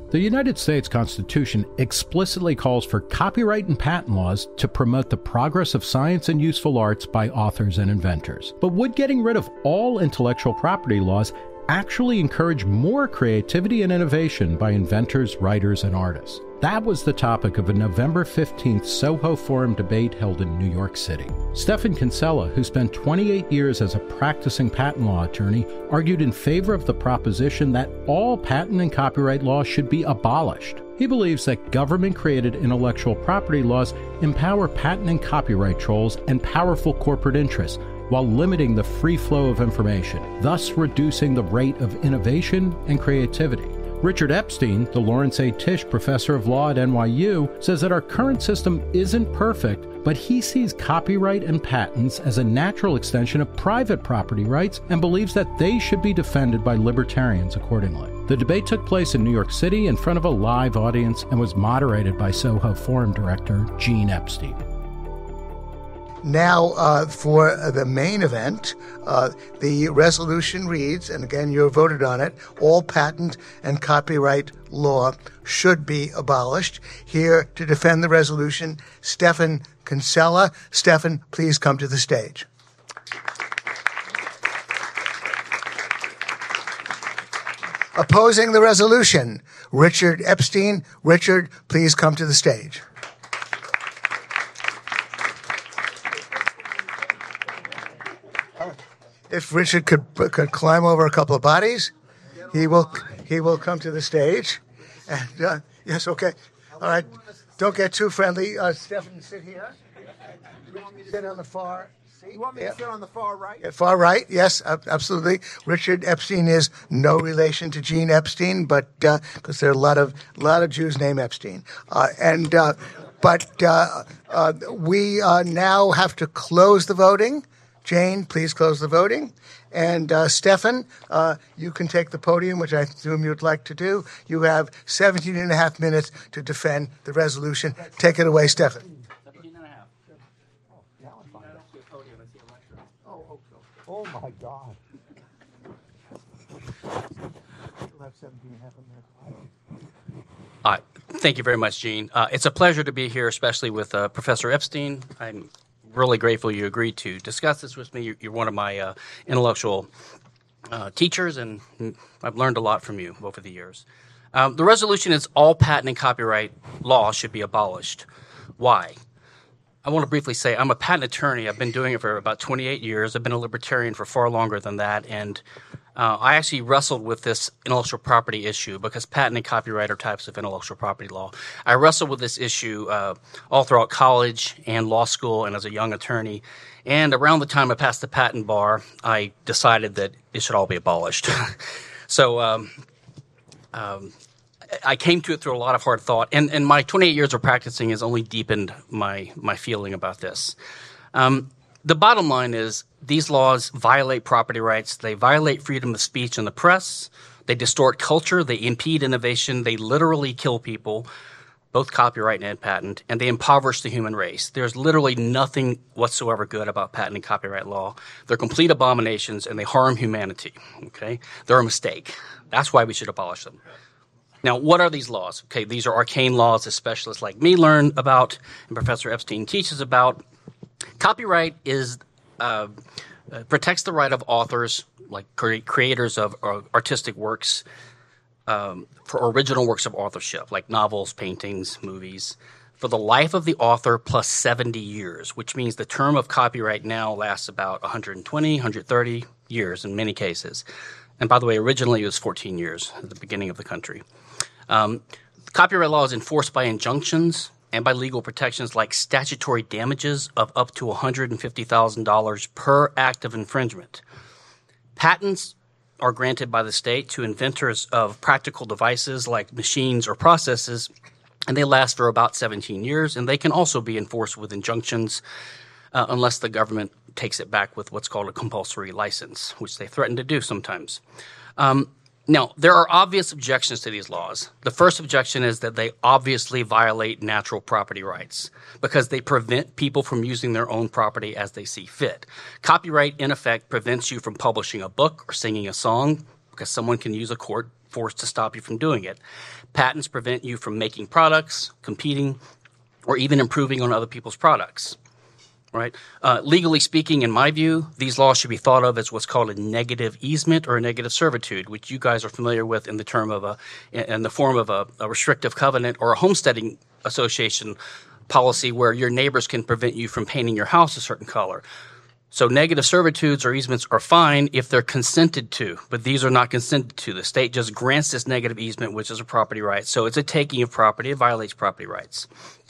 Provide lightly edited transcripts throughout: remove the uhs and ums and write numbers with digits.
The United States Constitution explicitly calls for copyright and patent laws to promote the progress of science and useful arts by authors and inventors. But would getting rid of all intellectual property laws actually encourage more creativity and innovation by inventors, writers, and artists? That was the topic of a November 15th Soho Forum debate held in New York City. Stephan Kinsella, who spent 28 years as a practicing patent law attorney, argued in favor of the proposition that all patent and copyright laws should be abolished. He believes that government-created intellectual property laws empower patent and copyright trolls and powerful corporate interests, while limiting the free flow of information, thus reducing the rate of innovation and creativity. Richard Epstein, the Lawrence A. Tisch Professor of Law at NYU, says that our current system isn't perfect, but he sees copyright and patents as a natural extension of private property rights and believes that they should be defended by libertarians accordingly. The debate took place in New York City in front of a live audience and was moderated by Soho Forum director Gene Epstein. Now, for the main event, the resolution reads, and again, you voted on it, all patent and copyright law should be abolished. Here to defend the resolution, Stephan Kinsella. Stephan, please come to the stage. Opposing the resolution, Richard Epstein. Richard, please come to the stage. If Richard could climb over a couple of bodies, he will come to the stage. And yes, okay, all right. Don't get too friendly. Stephan, sit here. You want me to sit on the far seat? You want me to sit on the far right? Yeah, far right, yes, absolutely. Richard Epstein is no relation to Gene Epstein, but because there are a lot of Jews named Epstein, but we now have to close the voting. Jane, please close the voting. And Stephan, you can take the podium, which I assume you'd like to do. You have 17 and a half minutes to defend the resolution. Take it away, Stephan. 17 and a half. Oh my God. You'll have 17 and a half minutes. Thank you very much, Gene. It's a pleasure to be here, especially with Professor Epstein. I'm really grateful you agreed to discuss this with me. You're one of my intellectual teachers, and I've learned a lot from you over the years. The resolution is all patent and copyright law should be abolished. Why? I want to briefly say I'm a patent attorney. I've been doing it for about 28 years. I've been a libertarian for far longer than that, and I actually wrestled with this intellectual property issue because patent and copyright are types of intellectual property law. I wrestled with this issue all throughout college and law school and as a young attorney. And around the time I passed the patent bar, I decided that it should all be abolished. So I came to it through a lot of hard thought. And my 28 years of practicing has only deepened my feeling about this. The bottom line is these laws violate property rights. They violate freedom of speech in the press. They distort culture. They impede innovation. They literally kill people, both copyright and patent, and they impoverish the human race. There's literally nothing whatsoever good about patent and copyright law. They're complete abominations, and they harm humanity. Okay? They're a mistake. That's why we should abolish them. Now, what are these laws? Okay, these are arcane laws that specialists like me learn about and Professor Epstein teaches about. Copyright protects the right of authors, like creators of artistic works, for original works of authorship, like novels, paintings, movies, for the life of the author plus 70 years, which means the term of copyright now lasts about 120, 130 years in many cases. And by the way, originally it was 14 years at the beginning of the country. Copyright law is enforced by injunctions and by legal protections like statutory damages of up to $150,000 per act of infringement. Patents are granted by the state to inventors of practical devices like machines or processes, and they last for about 17 years, and they can also be enforced with injunctions unless the government takes it back with what's called a compulsory license, which they threaten to do sometimes. Now, there are obvious objections to these laws. The first objection is that they obviously violate natural property rights because they prevent people from using their own property as they see fit. Copyright, in effect, prevents you from publishing a book or singing a song because someone can use a court force to stop you from doing it. Patents prevent you from making products, competing, or even improving on other people's products. Right? Legally speaking, in my view, these laws should be thought of as what's called a negative easement or a negative servitude, which you guys are familiar with in the form of a restrictive covenant or a homesteading association policy where your neighbors can prevent you from painting your house a certain color. So negative servitudes or easements are fine if they're consented to, but these are not consented to. The state just grants this negative easement, which is a property right. So it's a taking of property. It violates property rights.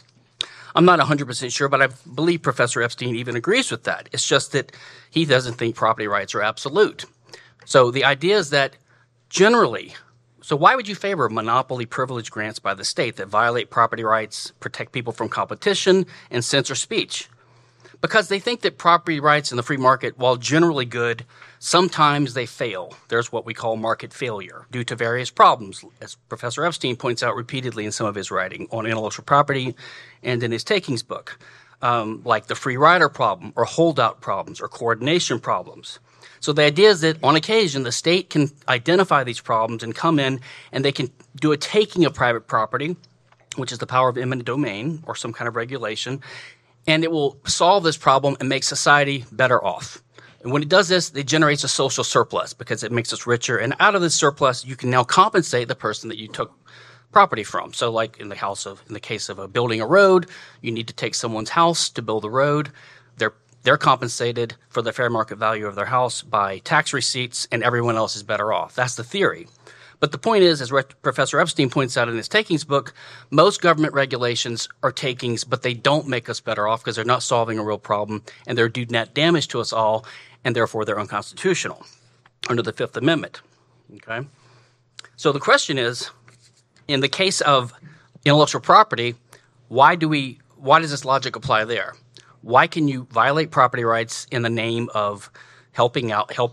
I'm not 100% sure, but I believe Professor Epstein even agrees with that. It's just that he doesn't think property rights are absolute. So the idea is that generally, so why would you favor monopoly privilege grants by the state that violate property rights, protect people from competition, and censor speech? Because they think that property rights in the free market, while generally good, sometimes they fail. There's what we call market failure due to various problems, as Professor Epstein points out repeatedly in some of his writing on intellectual property and in his takings book, like the free rider problem or holdout problems or coordination problems. So the idea is that on occasion, the state can identify these problems and come in and they can do a taking of private property, which is the power of eminent domain or some kind of regulation, and it will solve this problem and make society better off. And when it does this, it generates a social surplus because it makes us richer. And out of this surplus, you can now compensate the person that you took property from. So like in the case of building a road, you need to take someone's house to build the road. They're compensated for the fair market value of their house by tax receipts, and everyone else is better off. That's the theory. But the point is, as Professor Epstein points out in his takings book, most government regulations are takings, but they don't make us better off because they're not solving a real problem, and they're do net damage to us all, and therefore they're unconstitutional under the Fifth Amendment. Okay? So the question is, in the case of intellectual property, why does this logic apply there? Why can you violate property rights in the name of granting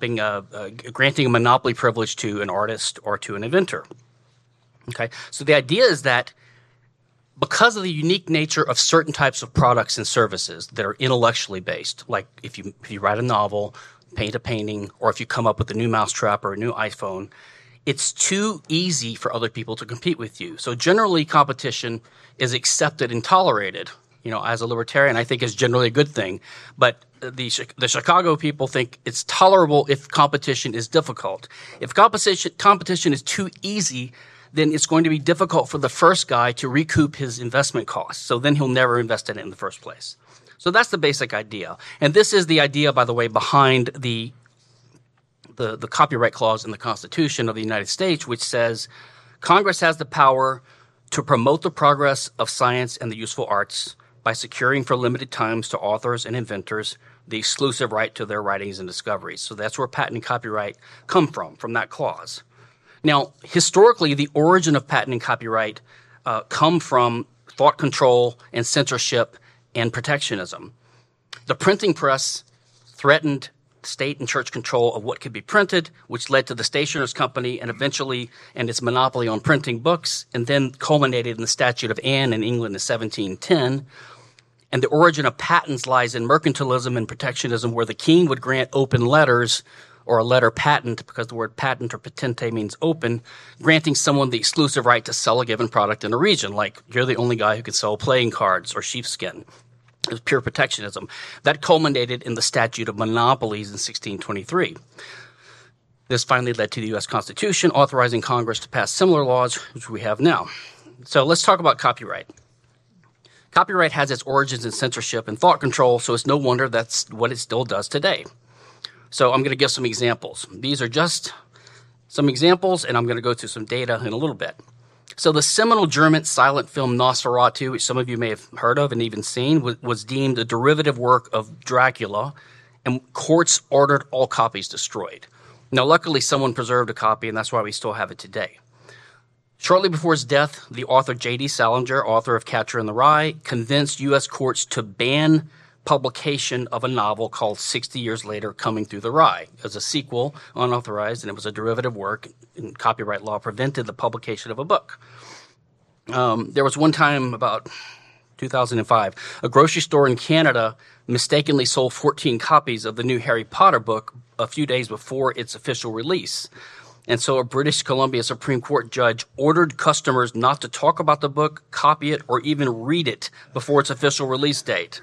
a monopoly privilege to an artist or to an inventor? Okay, so the idea is that because of the unique nature of certain types of products and services that are intellectually based, like if you write a novel, paint a painting, or if you come up with a new mousetrap or a new iPhone, it's too easy for other people to compete with you. So generally, competition is accepted and tolerated. You know, as a libertarian, I think is generally a good thing. But the Chicago people think it's tolerable if competition is difficult. If competition is too easy, then it's going to be difficult for the first guy to recoup his investment costs. So then he'll never invest in it in the first place. So that's the basic idea. And this is the idea, by the way, behind the copyright clause in the Constitution of the United States, which says Congress has the power to promote the progress of science and the useful arts by securing for limited times to authors and inventors the exclusive right to their writings and discoveries. So that's where patent and copyright come from that clause. Now, historically, the origin of patent and copyright come from thought control and censorship and protectionism. The printing press threatened state and church control of what could be printed, which led to the Stationers' Company and eventually its monopoly on printing books, and then culminated in the Statute of Anne in England in 1710. And the origin of patents lies in mercantilism and protectionism, where the king would grant open letters or a letter patent, because the word patent or patente means open, granting someone the exclusive right to sell a given product in a region, like you're the only guy who can sell playing cards or sheepskin. It was pure protectionism. That culminated in the Statute of Monopolies in 1623. This finally led to the U.S. Constitution, authorizing Congress to pass similar laws, which we have now. So let's talk about copyright. Copyright has its origins in censorship and thought control, so it's no wonder that's what it still does today. So I'm going to give some examples. These are just some examples, and I'm going to go through some data in a little bit. So the seminal German silent film Nosferatu, which some of you may have heard of and even seen, was deemed a derivative work of Dracula, and courts ordered all copies destroyed. Now, luckily, someone preserved a copy, and that's why we still have it today. Shortly before his death, the author J.D. Salinger, author of Catcher in the Rye, convinced U.S. courts to ban publication of a novel called 60 Years Later, Coming Through the Rye. It was a sequel, unauthorized, and it was a derivative work, and copyright law prevented the publication of a book. There was one time, about 2005, a grocery store in Canada mistakenly sold 14 copies of the new Harry Potter book a few days before its official release. And so a British Columbia Supreme Court judge ordered customers not to talk about the book, copy it, or even read it before its official release date.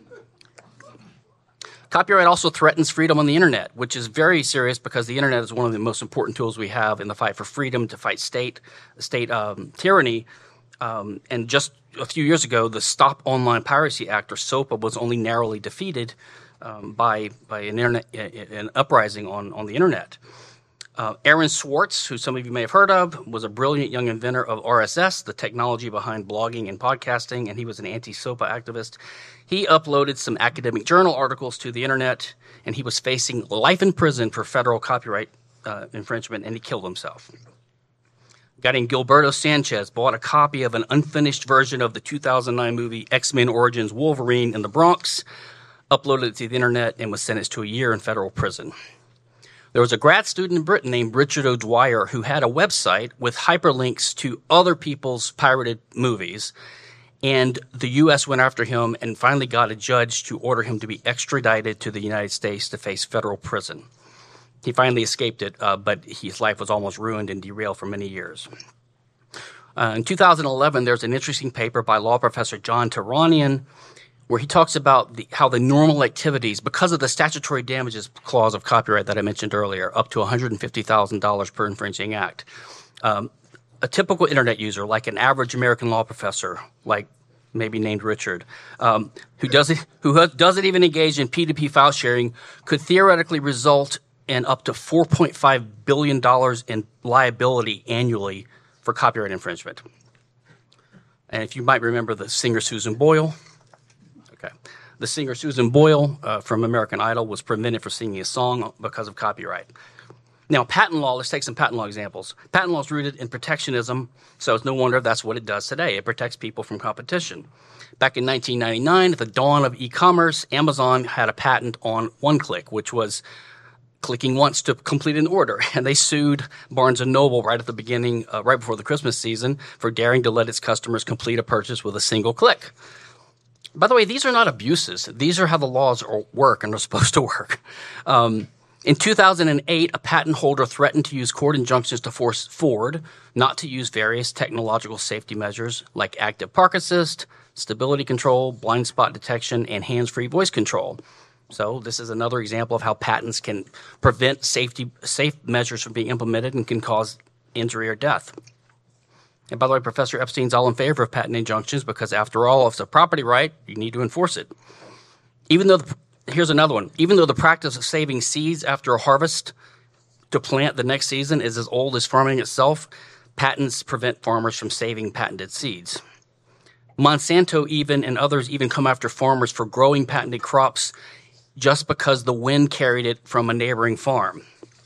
Copyright also threatens freedom on the internet, which is very serious because the internet is one of the most important tools we have in the fight for freedom, to fight state tyranny. And just a few years ago, the Stop Online Piracy Act, or SOPA, was only narrowly defeated by an uprising on the internet. Aaron Swartz, who some of you may have heard of, was a brilliant young inventor of RSS, the technology behind blogging and podcasting, and he was an anti-SOPA activist. He uploaded some academic journal articles to the internet, and he was facing life in prison for federal copyright infringement, and he killed himself. A guy named Gilberto Sanchez bought a copy of an unfinished version of the 2009 movie X-Men Origins Wolverine in the Bronx, uploaded it to the internet, and was sentenced to a year in federal prison. There was a grad student in Britain named Richard O'Dwyer who had a website with hyperlinks to other people's pirated movies, and the U.S. went after him and finally got a judge to order him to be extradited to the United States to face federal prison. He finally escaped it, but his life was almost ruined and derailed for many years. In 2011, there's an interesting paper by law professor John Turanian where he talks about how the normal activities, because of the statutory damages clause of copyright that I mentioned earlier, up to $150,000 per infringing act. A typical internet user, like an average American law professor, like maybe named Richard, who doesn't even engage in P2P file sharing, could theoretically result in up to $4.5 billion in liability annually for copyright infringement. And if you might remember the singer Susan Boyle, the singer Susan Boyle from American Idol was prevented from singing a song because of copyright. Now, patent law, let's take some patent law examples. Patent law is rooted in protectionism, so it's no wonder that's what it does today. It protects people from competition. Back in 1999, at the dawn of e-commerce, Amazon had a patent on one-click, which was clicking once to complete an order. And they sued Barnes & Noble right at the beginning, right before the Christmas season, for daring to let its customers complete a purchase with a single click. By the way, these are not abuses. These are how the laws work and are supposed to work. In 2008, a patent holder threatened to use court injunctions to force Ford not to use various technological safety measures like active park assist, stability control, blind spot detection, and hands-free voice control. So this is another example of how patents can prevent safe measures from being implemented and can cause injury or death. And by the way, Professor Epstein's all in favor of patent injunctions because, after all, if it's a property right, you need to enforce it. Here's another one. Even though the practice of saving seeds after a harvest to plant the next season is as old as farming itself, patents prevent farmers from saving patented seeds. Monsanto and others even come after farmers for growing patented crops just because the wind carried it from a neighboring farm.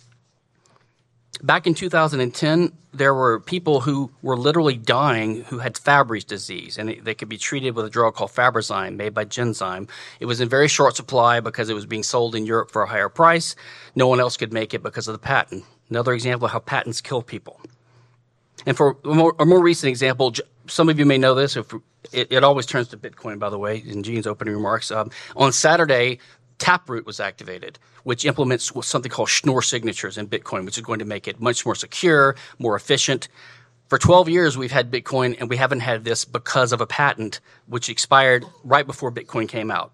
Back in 2010, there were people who were literally dying who had Fabry's disease, and they could be treated with a drug called Fabrazyme made by Genzyme. It was in very short supply because it was being sold in Europe for a higher price. No one else could make it because of the patent. Another example of how patents kill people. And for a more recent example, some of you may know this. It always turns to Bitcoin, by the way, in Gene's opening remarks. On Saturday, Taproot was activated, which implements something called Schnorr signatures in Bitcoin, which is going to make it much more secure, more efficient. For 12 years, we've had Bitcoin, and we haven't had this because of a patent which expired right before Bitcoin came out.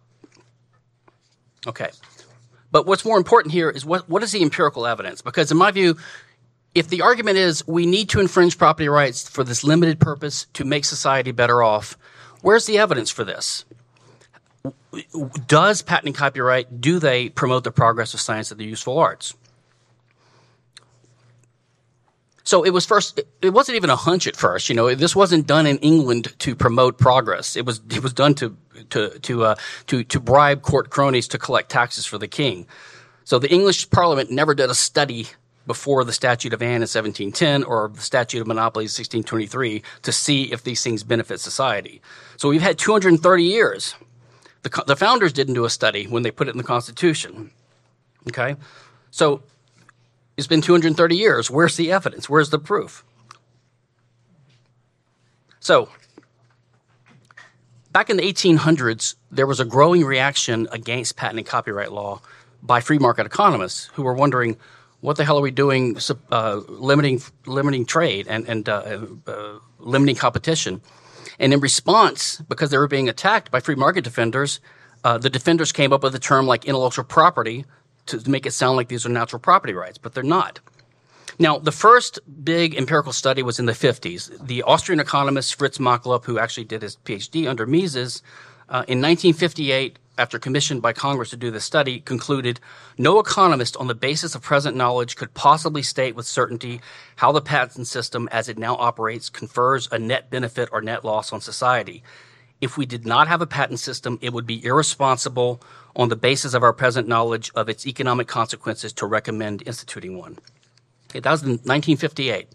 Okay. But what's more important here is what is the empirical evidence? Because in my view, if the argument is we need to infringe property rights for this limited purpose to make society better off, where's the evidence for this? Does patent and copyright, do they promote the progress of science and the useful arts? So it wasn't even a hunch at first. This wasn't done in England to promote progress. It was done to bribe court cronies to collect taxes for the king. So the English Parliament never did a study before the Statute of Anne in 1710 or the Statute of Monopolies in 1623 to see if these things benefit society. So we've had 230 years. The founders didn't do a study when they put it in the Constitution. Okay? So it's been 230 years. Where's the evidence? Where's the proof? So back in the 1800s, there was a growing reaction against patent and copyright law by free market economists who were wondering, what the hell are we doing limiting trade and limiting competition? And in response, because they were being attacked by free market defenders, the defenders came up with a term like intellectual property to make it sound like these are natural property rights, but they're not. Now, the first big empirical study was in the 50s. The Austrian economist Fritz Machlup, who actually did his PhD under Mises, in 1958, after commissioned by Congress to do this study, concluded no economist on the basis of present knowledge could possibly state with certainty how the patent system as it now operates confers a net benefit or net loss on society. If we did not have a patent system, it would be irresponsible on the basis of our present knowledge of its economic consequences to recommend instituting one. Okay, that was in 1958.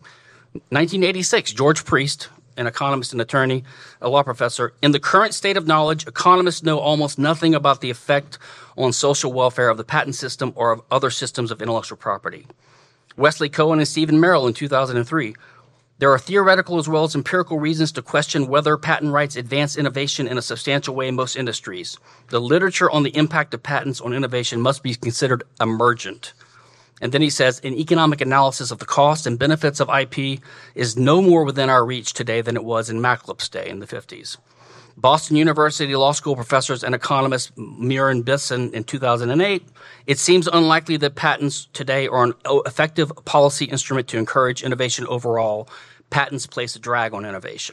1986, George Priest, an economist and attorney, a law professor. In the current state of knowledge, economists know almost nothing about the effect on social welfare of the patent system or of other systems of intellectual property. Wesley Cohen and Stephen Merrill in 2003. There are theoretical as well as empirical reasons to question whether patent rights advance innovation in a substantial way in most industries. The literature on the impact of patents on innovation must be considered emergent. And then he says, an economic analysis of the cost and benefits of IP is no more within our reach today than it was in Machlup's day in the 50s. Boston University Law School professors and economist Muir and Bisson in 2008, it seems unlikely that patents today are an effective policy instrument to encourage innovation overall. Patents place a drag on innovation.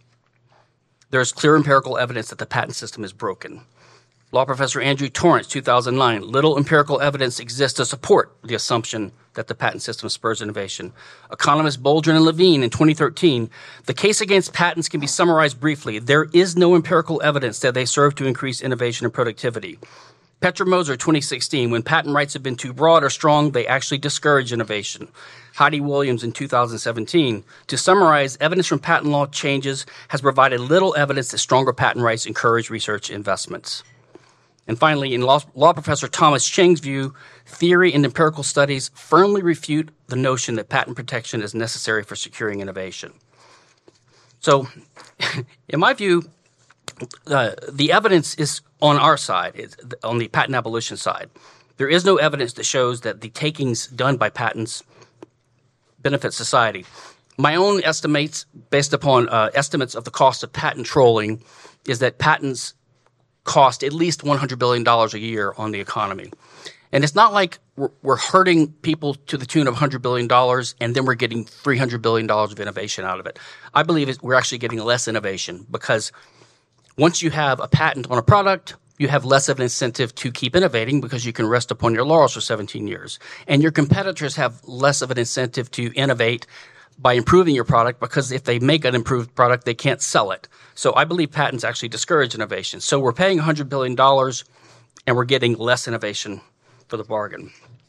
There is clear empirical evidence that the patent system is broken. Law professor Andrew Torrance, 2009, little empirical evidence exists to support the assumption that the patent system spurs innovation. Economists Boldrin and Levine in 2013, the case against patents can be summarized briefly. There is no empirical evidence that they serve to increase innovation and productivity. Petra Moser, 2016, when patent rights have been too broad or strong, they actually discourage innovation. Heidi Williams in 2017, to summarize, evidence from patent law changes has provided little evidence that stronger patent rights encourage research investments. And finally, in law professor Thomas Cheng's view, theory and empirical studies firmly refute the notion that patent protection is necessary for securing innovation. So, in my view, the evidence is on our side, on the patent abolition side. There is no evidence that shows that the takings done by patents benefit society. My own estimates, based upon estimates of the cost of patent trolling, is that patents cost at least $100 billion a year on the economy. And it's not like we're hurting people to the tune of $100 billion and then we're getting $300 billion of innovation out of it. I believe we're actually getting less innovation because once you have a patent on a product, you have less of an incentive to keep innovating because you can rest upon your laurels for 17 years. And your competitors have less of an incentive to innovate by improving your product because if they make an improved product, they can't sell it. So I believe patents actually discourage innovation. So we're paying $100 billion and we're getting less innovation for the bargain.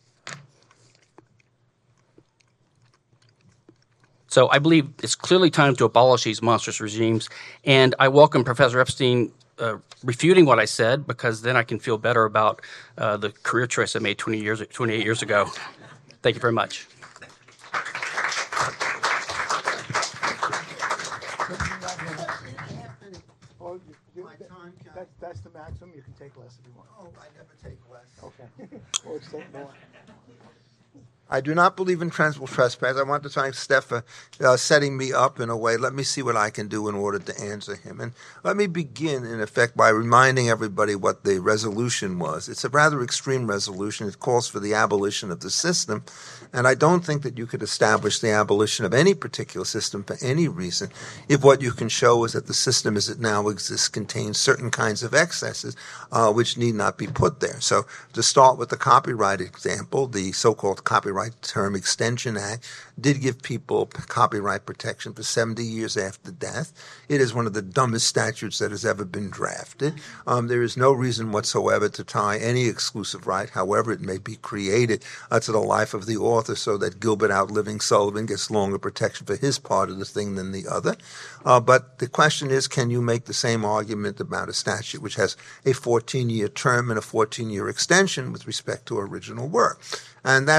So I believe it's clearly time to abolish these monstrous regimes. And I welcome Professor Epstein refuting what I said because then I can feel better about the career choice I made 28 years ago. Thank you very much. That's the maximum. You can take less if you want. Oh, I never take less. Okay. Or take more. I do not believe in transferable trespass. I want to thank Steph for setting me up in a way. Let me see what I can do in order to answer him. And let me begin, in effect, by reminding everybody what the resolution was. It's a rather extreme resolution. It calls for the abolition of the system. And I don't think that you could establish the abolition of any particular system for any reason if what you can show is that the system as it now exists contains certain kinds of excesses which need not be put there. So to start with the copyright example, the so-called Copyright Term Extension Act did give people copyright protection for 70 years after death. It is one of the dumbest statutes that has ever been drafted. There is no reason whatsoever to tie any exclusive right, however it may be created, to the life of the author so that Gilbert outliving Sullivan gets longer protection for his part of the thing than the other. But the question is, can you make the same argument about a statute which has a 14-year term and a 14-year extension with respect to original work? And that's going to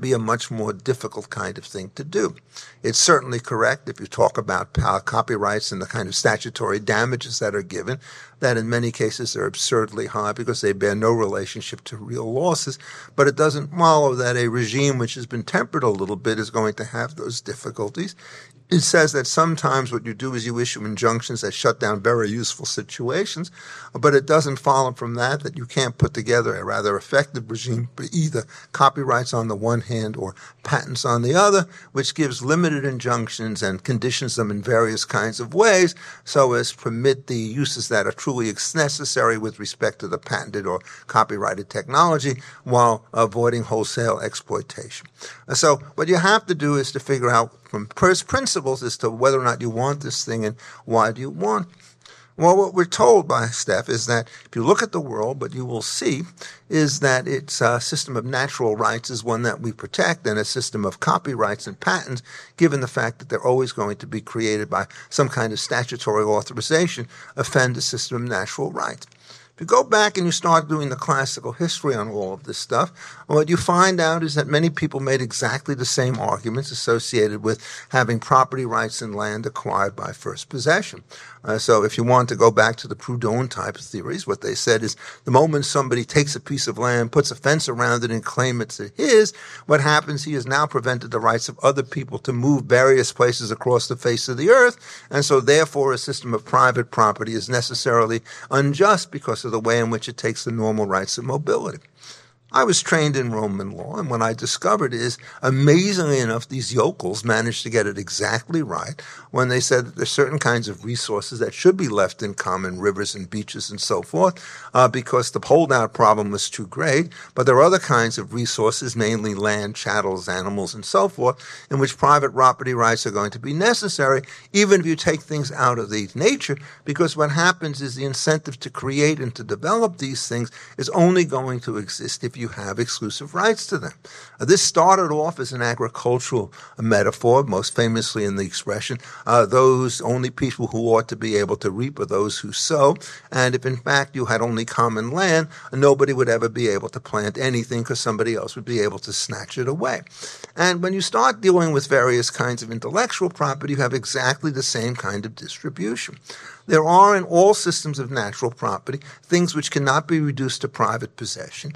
be a much more difficult kind of thing to do. It's certainly correct if you talk about copyrights and the kind of statutory damages that are given, that in many cases are absurdly high because they bear no relationship to real losses. But it doesn't follow that a regime which has been tempered a little bit is going to have those difficulties. It says that sometimes what you do is you issue injunctions that shut down very useful situations, but it doesn't follow from that that you can't put together a rather effective regime for either copyrights on the one hand or patents on the other, which gives limited injunctions and conditions them in various kinds of ways so as permit the uses that are truly necessary with respect to the patented or copyrighted technology while avoiding wholesale exploitation. So what you have to do is to figure out from first principles as to whether or not you want this thing and why do you want it. Well, what we're told by Steph is that if you look at the world, what you will see is that its system of natural rights is one that we protect, and a system of copyrights and patents, given the fact that they're always going to be created by some kind of statutory authorization, offend the system of natural rights. If you go back and you start doing the classical history on all of this stuff, what you find out is that many people made exactly the same arguments associated with having property rights in land acquired by first possession. So if you want to go back to the Proudhon type of theories, what they said is the moment somebody takes a piece of land, puts a fence around it, and claims it's his, what happens, he has now prevented the rights of other people to move various places across the face of the earth, and so therefore a system of private property is necessarily unjust because of the way in which it takes the normal rights of mobility. I was trained in Roman law, and what I discovered is, amazingly enough, these yokels managed to get it exactly right when they said that there's certain kinds of resources that should be left in common, rivers and beaches and so forth, because the holdout problem was too great. But there are other kinds of resources, mainly land, chattels, animals, and so forth, in which private property rights are going to be necessary, even if you take things out of the nature, because what happens is the incentive to create and to develop these things is only going to exist if you have exclusive rights to them. This started off as an agricultural metaphor, most famously in the expression, those only people who ought to be able to reap are those who sow. And if in fact you had only common land, nobody would ever be able to plant anything because somebody else would be able to snatch it away. And when you start dealing with various kinds of intellectual property, you have exactly the same kind of distribution. There are in all systems of natural property things which cannot be reduced to private possession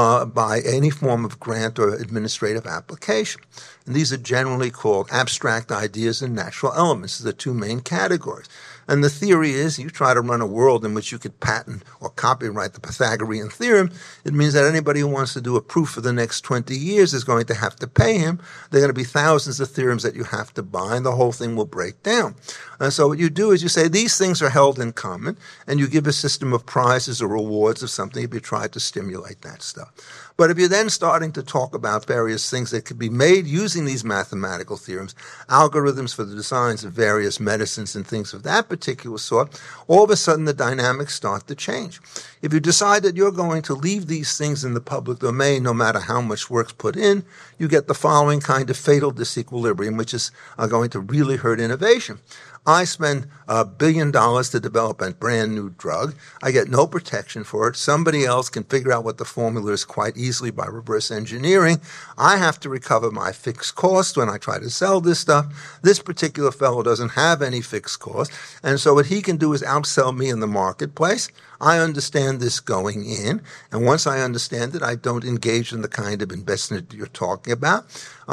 by any form of grant or administrative application. And these are generally called abstract ideas and natural elements. These are the two main categories. And the theory is you try to run a world in which you could patent or copyright the Pythagorean theorem. It means that anybody who wants to do a proof for the next 20 years is going to have to pay him. There are going to be thousands of theorems that you have to buy, and the whole thing will break down. And so what you do is you say these things are held in common, and you give a system of prizes or rewards of something if you try to stimulate that stuff. But if you're then starting to talk about various things that could be made using these mathematical theorems, algorithms for the designs of various medicines and things of that particular sort, all of a sudden the dynamics start to change. If you decide that you're going to leave these things in the public domain no matter how much work's put in, you get the following kind of fatal disequilibrium, which is going to really hurt innovation. I spend $1 billion to develop a brand new drug. I get no protection for it. Somebody else can figure out what the formula is quite easily by reverse engineering. I have to recover my fixed cost when I try to sell this stuff. This particular fellow doesn't have any fixed cost. And so what he can do is outsell me in the marketplace. I understand this going in, and once I understand it, I don't engage in the kind of investment you're talking about.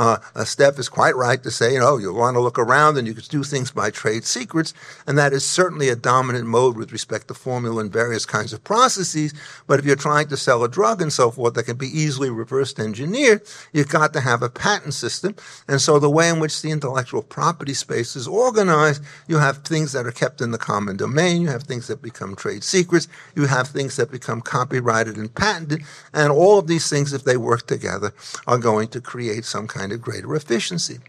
Steph is quite right to say, you want to look around and you can do things by trade secrets, and that is certainly a dominant mode with respect to formula and various kinds of processes. But if you're trying to sell a drug and so forth that can be easily reverse engineered, you've got to have a patent system. And so the way in which the intellectual property space is organized, you have things that are kept in the common domain, you have things that become trade secrets, you have things that become copyrighted and patented, and all of these things, if they work together, are going to create some kind of greater efficiency.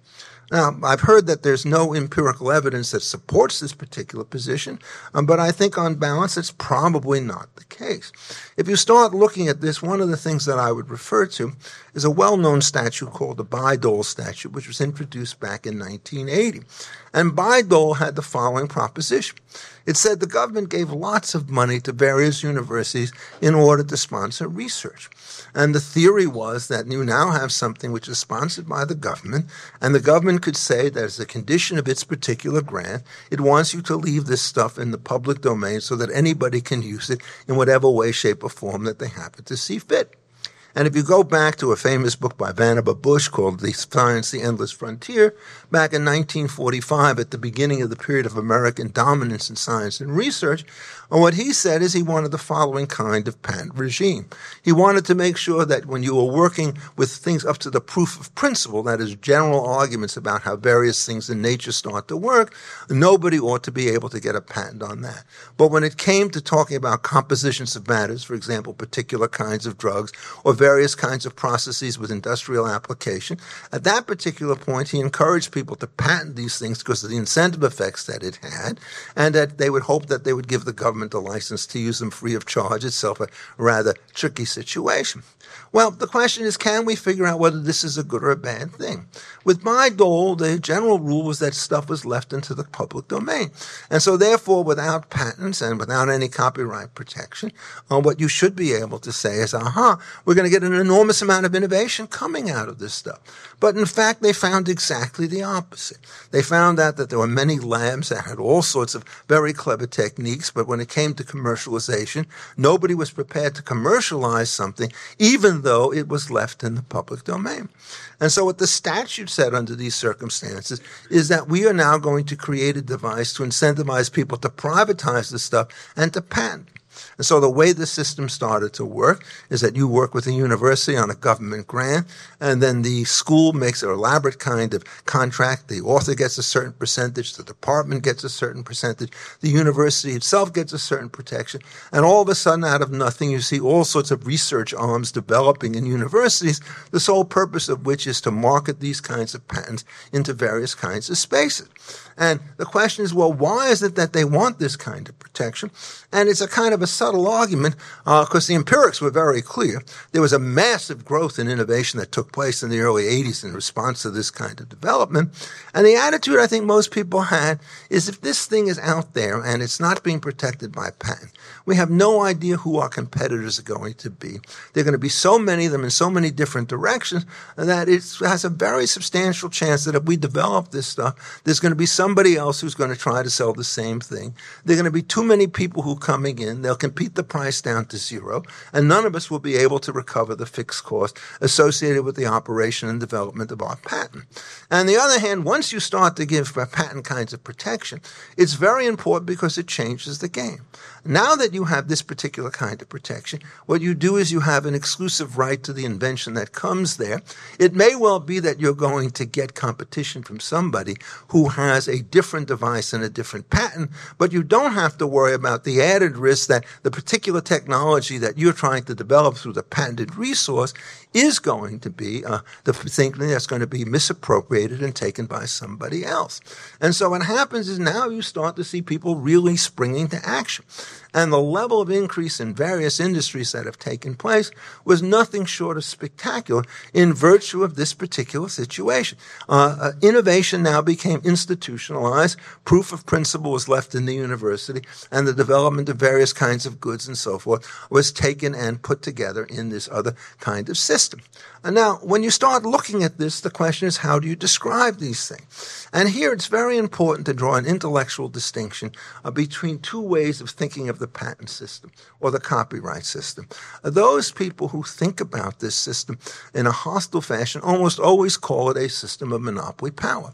Now, I've heard that there's no empirical evidence that supports this particular position, but I think on balance it's probably not the case. If you start looking at this, one of the things that I would refer to is a well-known statute called the Bayh-Dole statute, which was introduced back in 1980. And Bayh-Dole had the following proposition. It said the government gave lots of money to various universities in order to sponsor research. And the theory was that you now have something which is sponsored by the government, and the government could say that as a condition of its particular grant, it wants you to leave this stuff in the public domain so that anybody can use it in whatever way, shape, or form that they happen to see fit. And if you go back to a famous book by Vannevar Bush called The Science, the Endless Frontier, back in 1945, at the beginning of the period of American dominance in science and research, what he said is he wanted the following kind of patent regime. He wanted to make sure that when you were working with things up to the proof of principle, that is, general arguments about how various things in nature start to work, nobody ought to be able to get a patent on that. But when it came to talking about compositions of matters, for example, particular kinds of drugs, or various kinds of processes with industrial application, at that particular point he encouraged people to patent these things because of the incentive effects that it had, and that they would hope that they would give the government a license to use them free of charge, itself a rather tricky situation. Well, the question is, can we figure out whether this is a good or a bad thing? With Bayh-Dole, the general rule was that stuff was left into the public domain. And so therefore, without patents and without any copyright protection, what you should be able to say is, we're going to get an enormous amount of innovation coming out of this stuff. But in fact, they found exactly the opposite. They found out that there were many labs that had all sorts of very clever techniques, but when it came to commercialization, nobody was prepared to commercialize something, even though it was left in the public domain. And so what the statute said under these circumstances is that we are now going to create a device to incentivize people to privatize the stuff and to patent. And so the way the system started to work is that you work with a university on a government grant, and then the school makes an elaborate kind of contract. The author gets a certain percentage, the department gets a certain percentage, the university itself gets a certain protection, and all of a sudden, out of nothing, you see all sorts of research arms developing in universities, the sole purpose of which is to market these kinds of patents into various kinds of spaces. And the question is, well, why is it that they want this kind of protection? And it's a kind of a subtle argument because the empirics were very clear. There was a massive growth in innovation that took place in the early 80s in response to this kind of development. And the attitude I think most people had is if this thing is out there and it's not being protected by patent, we have no idea who our competitors are going to be. There are going to be so many of them in so many different directions that it has a very substantial chance that if we develop this stuff, there's going to be somebody else who's going to try to sell the same thing. There are going to be too many people who are coming in. They'll compete the price down to zero, and none of us will be able to recover the fixed cost associated with the operation and development of our patent. On the other hand, once you start to give patent kinds of protection, it's very important because it changes the game. Now that you have this particular kind of protection, what you do is you have an exclusive right to the invention that comes there. It may well be that you're going to get competition from somebody who has a different device and a different patent, but you don't have to worry about the added risk that the particular technology that you're trying to develop through the patented resource is going to be the thing that's going to be misappropriated and taken by somebody else. And so what happens is now you start to see people really springing to action. And the level of increase in various industries that have taken place was nothing short of spectacular in virtue of this particular situation. Innovation now became institutionalized. Proof of principle was left in the university, and the development of various kinds of goods and so forth was taken and put together in this other kind of system. And now, when you start looking at this, the question is, how do you describe these things? And here it's very important to draw an intellectual distinction between two ways of thinking of the patent system or the copyright system. Those people who think about this system in a hostile fashion almost always call it a system of monopoly power.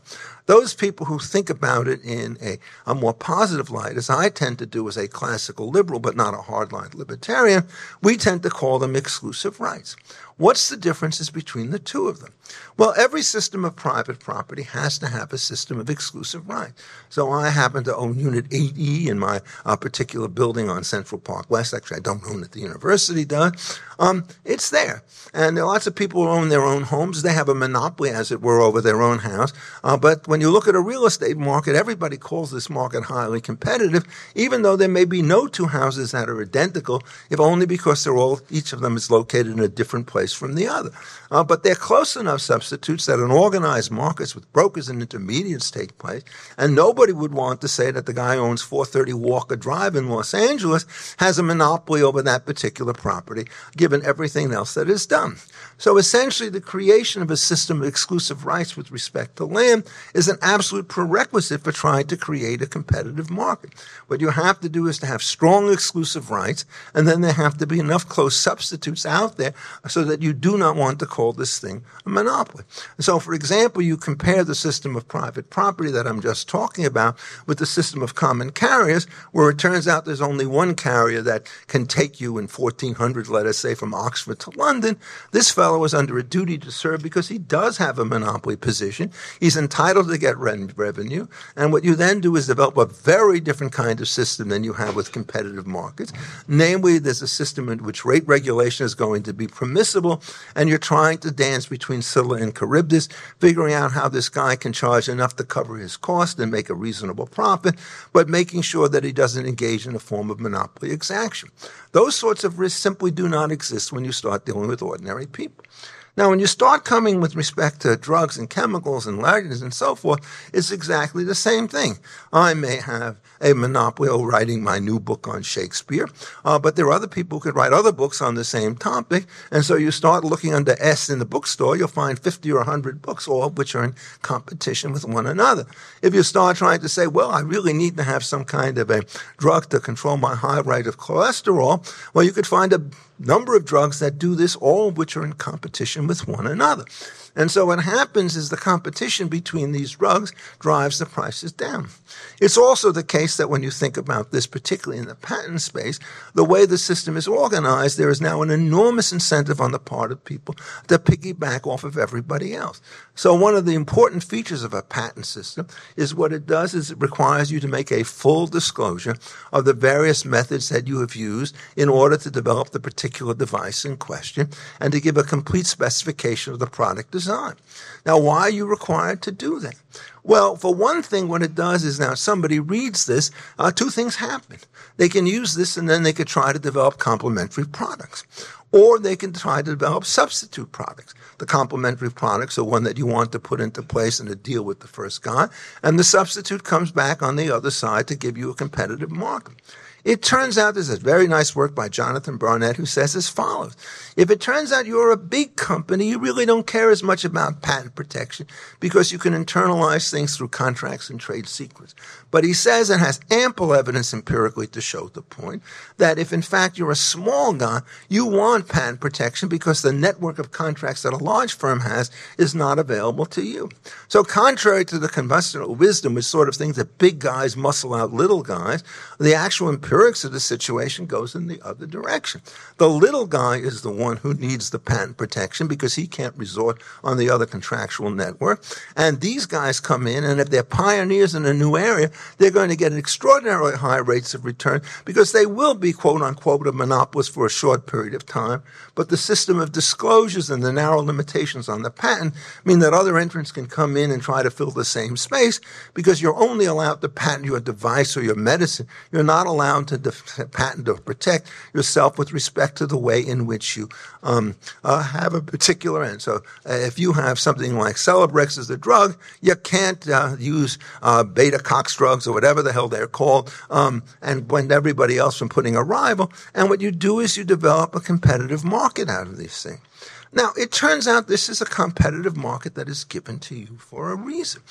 Those people who think about it in a more positive light, as I tend to do as a classical liberal but not a hardline libertarian, we tend to call them exclusive rights. What's the differences between the two of them? Well, every system of private property has to have a system of exclusive rights. So I happen to own Unit 8E in my particular building on Central Park West. Actually, I don't own it. The university does. It's there. And there are lots of people who own their own homes. They have a monopoly, as it were, over their own house. But when you look at a real estate market, everybody calls this market highly competitive, even though there may be no two houses that are identical, if only because each of them is located in a different place from the other. But they're close enough substitutes that in organized markets with brokers and intermediates take place, and nobody would want to say that the guy who owns 430 Walker Drive in Los Angeles has a monopoly over that particular property, given everything else that is done. So essentially, the creation of a system of exclusive rights with respect to land is an absolute prerequisite for trying to create a competitive market. What you have to do is to have strong exclusive rights, and then there have to be enough close substitutes out there so that you do not want to call this thing a monopoly. So, for example, you compare the system of private property that I'm just talking about with the system of common carriers, where it turns out there's only one carrier that can take you in 1400, let us say, from Oxford to London. This fellow is under a duty to serve because he does have a monopoly position. He's entitled to get revenue. And what you then do is develop a very different kind of system than you have with competitive markets. Namely, there's a system in which rate regulation is going to be permissible, and you're trying to dance between Scylla and Charybdis, figuring out how this guy can charge enough to cover his cost and make a reasonable profit, but making sure that he doesn't engage in a form of monopoly exaction. Those sorts of risks simply do not exist when you start dealing with ordinary people. Now, when you start coming with respect to drugs and chemicals and lights and so forth, it's exactly the same thing. I may have a monopoly over writing my new book on Shakespeare, but there are other people who could write other books on the same topic, and so you start looking under S in the bookstore, you'll find 50 or 100 books, all of which are in competition with one another. If you start trying to say, well, I really need to have some kind of a drug to control my high rate of cholesterol, well, you could find a number of drugs that do this, all of which are in competition with one another. And so what happens is the competition between these drugs drives the prices down. It's also the case that when you think about this, particularly in the patent space, the way the system is organized, there is now an enormous incentive on the part of people to piggyback off of everybody else. So one of the important features of a patent system is what it does is it requires you to make a full disclosure of the various methods that you have used in order to develop the particular device in question and to give a complete specification of the product design. Now, why are you required to do that? Well, for one thing, what it does is now somebody reads this, two things happen. They can use this and then they could try to develop complementary products. Or they can try to develop substitute products. The complementary products are one that you want to put into place in a deal with the first guy, and the substitute comes back on the other side to give you a competitive market. It turns out there's a very nice work by Jonathan Barnett who says as follows. If it turns out you're a big company, you really don't care as much about patent protection because you can internalize things through contracts and trade secrets. But he says it has ample evidence empirically to show the point that if in fact you're a small guy, you want patent protection because the network of contracts that a large firm has is not available to you. So contrary to the conventional wisdom, which sort of thinks that big guys muscle out little guys, the actual empirics of the situation goes in the other direction. The little guy is the one who needs the patent protection because he can't resort on the other contractual network. And these guys come in, and if they're pioneers in a new area, they're going to get extraordinarily high rates of return because they will be, quote unquote, a monopolist for a short period of time. But the system of disclosures and the narrow limitations on the patent mean that other entrants can come in and try to fill the same space because you're only allowed to patent your device or your medicine. You're not allowed to patent or protect yourself with respect to the way in which you have a particular end. So if you have something like Celebrex as a drug, you can't use beta-cox drugs or whatever the hell they're called and blend everybody else from putting a rival. And what you do is you develop a competitive market out of these things. Now, it turns out this is a competitive market that is given to you for a reason.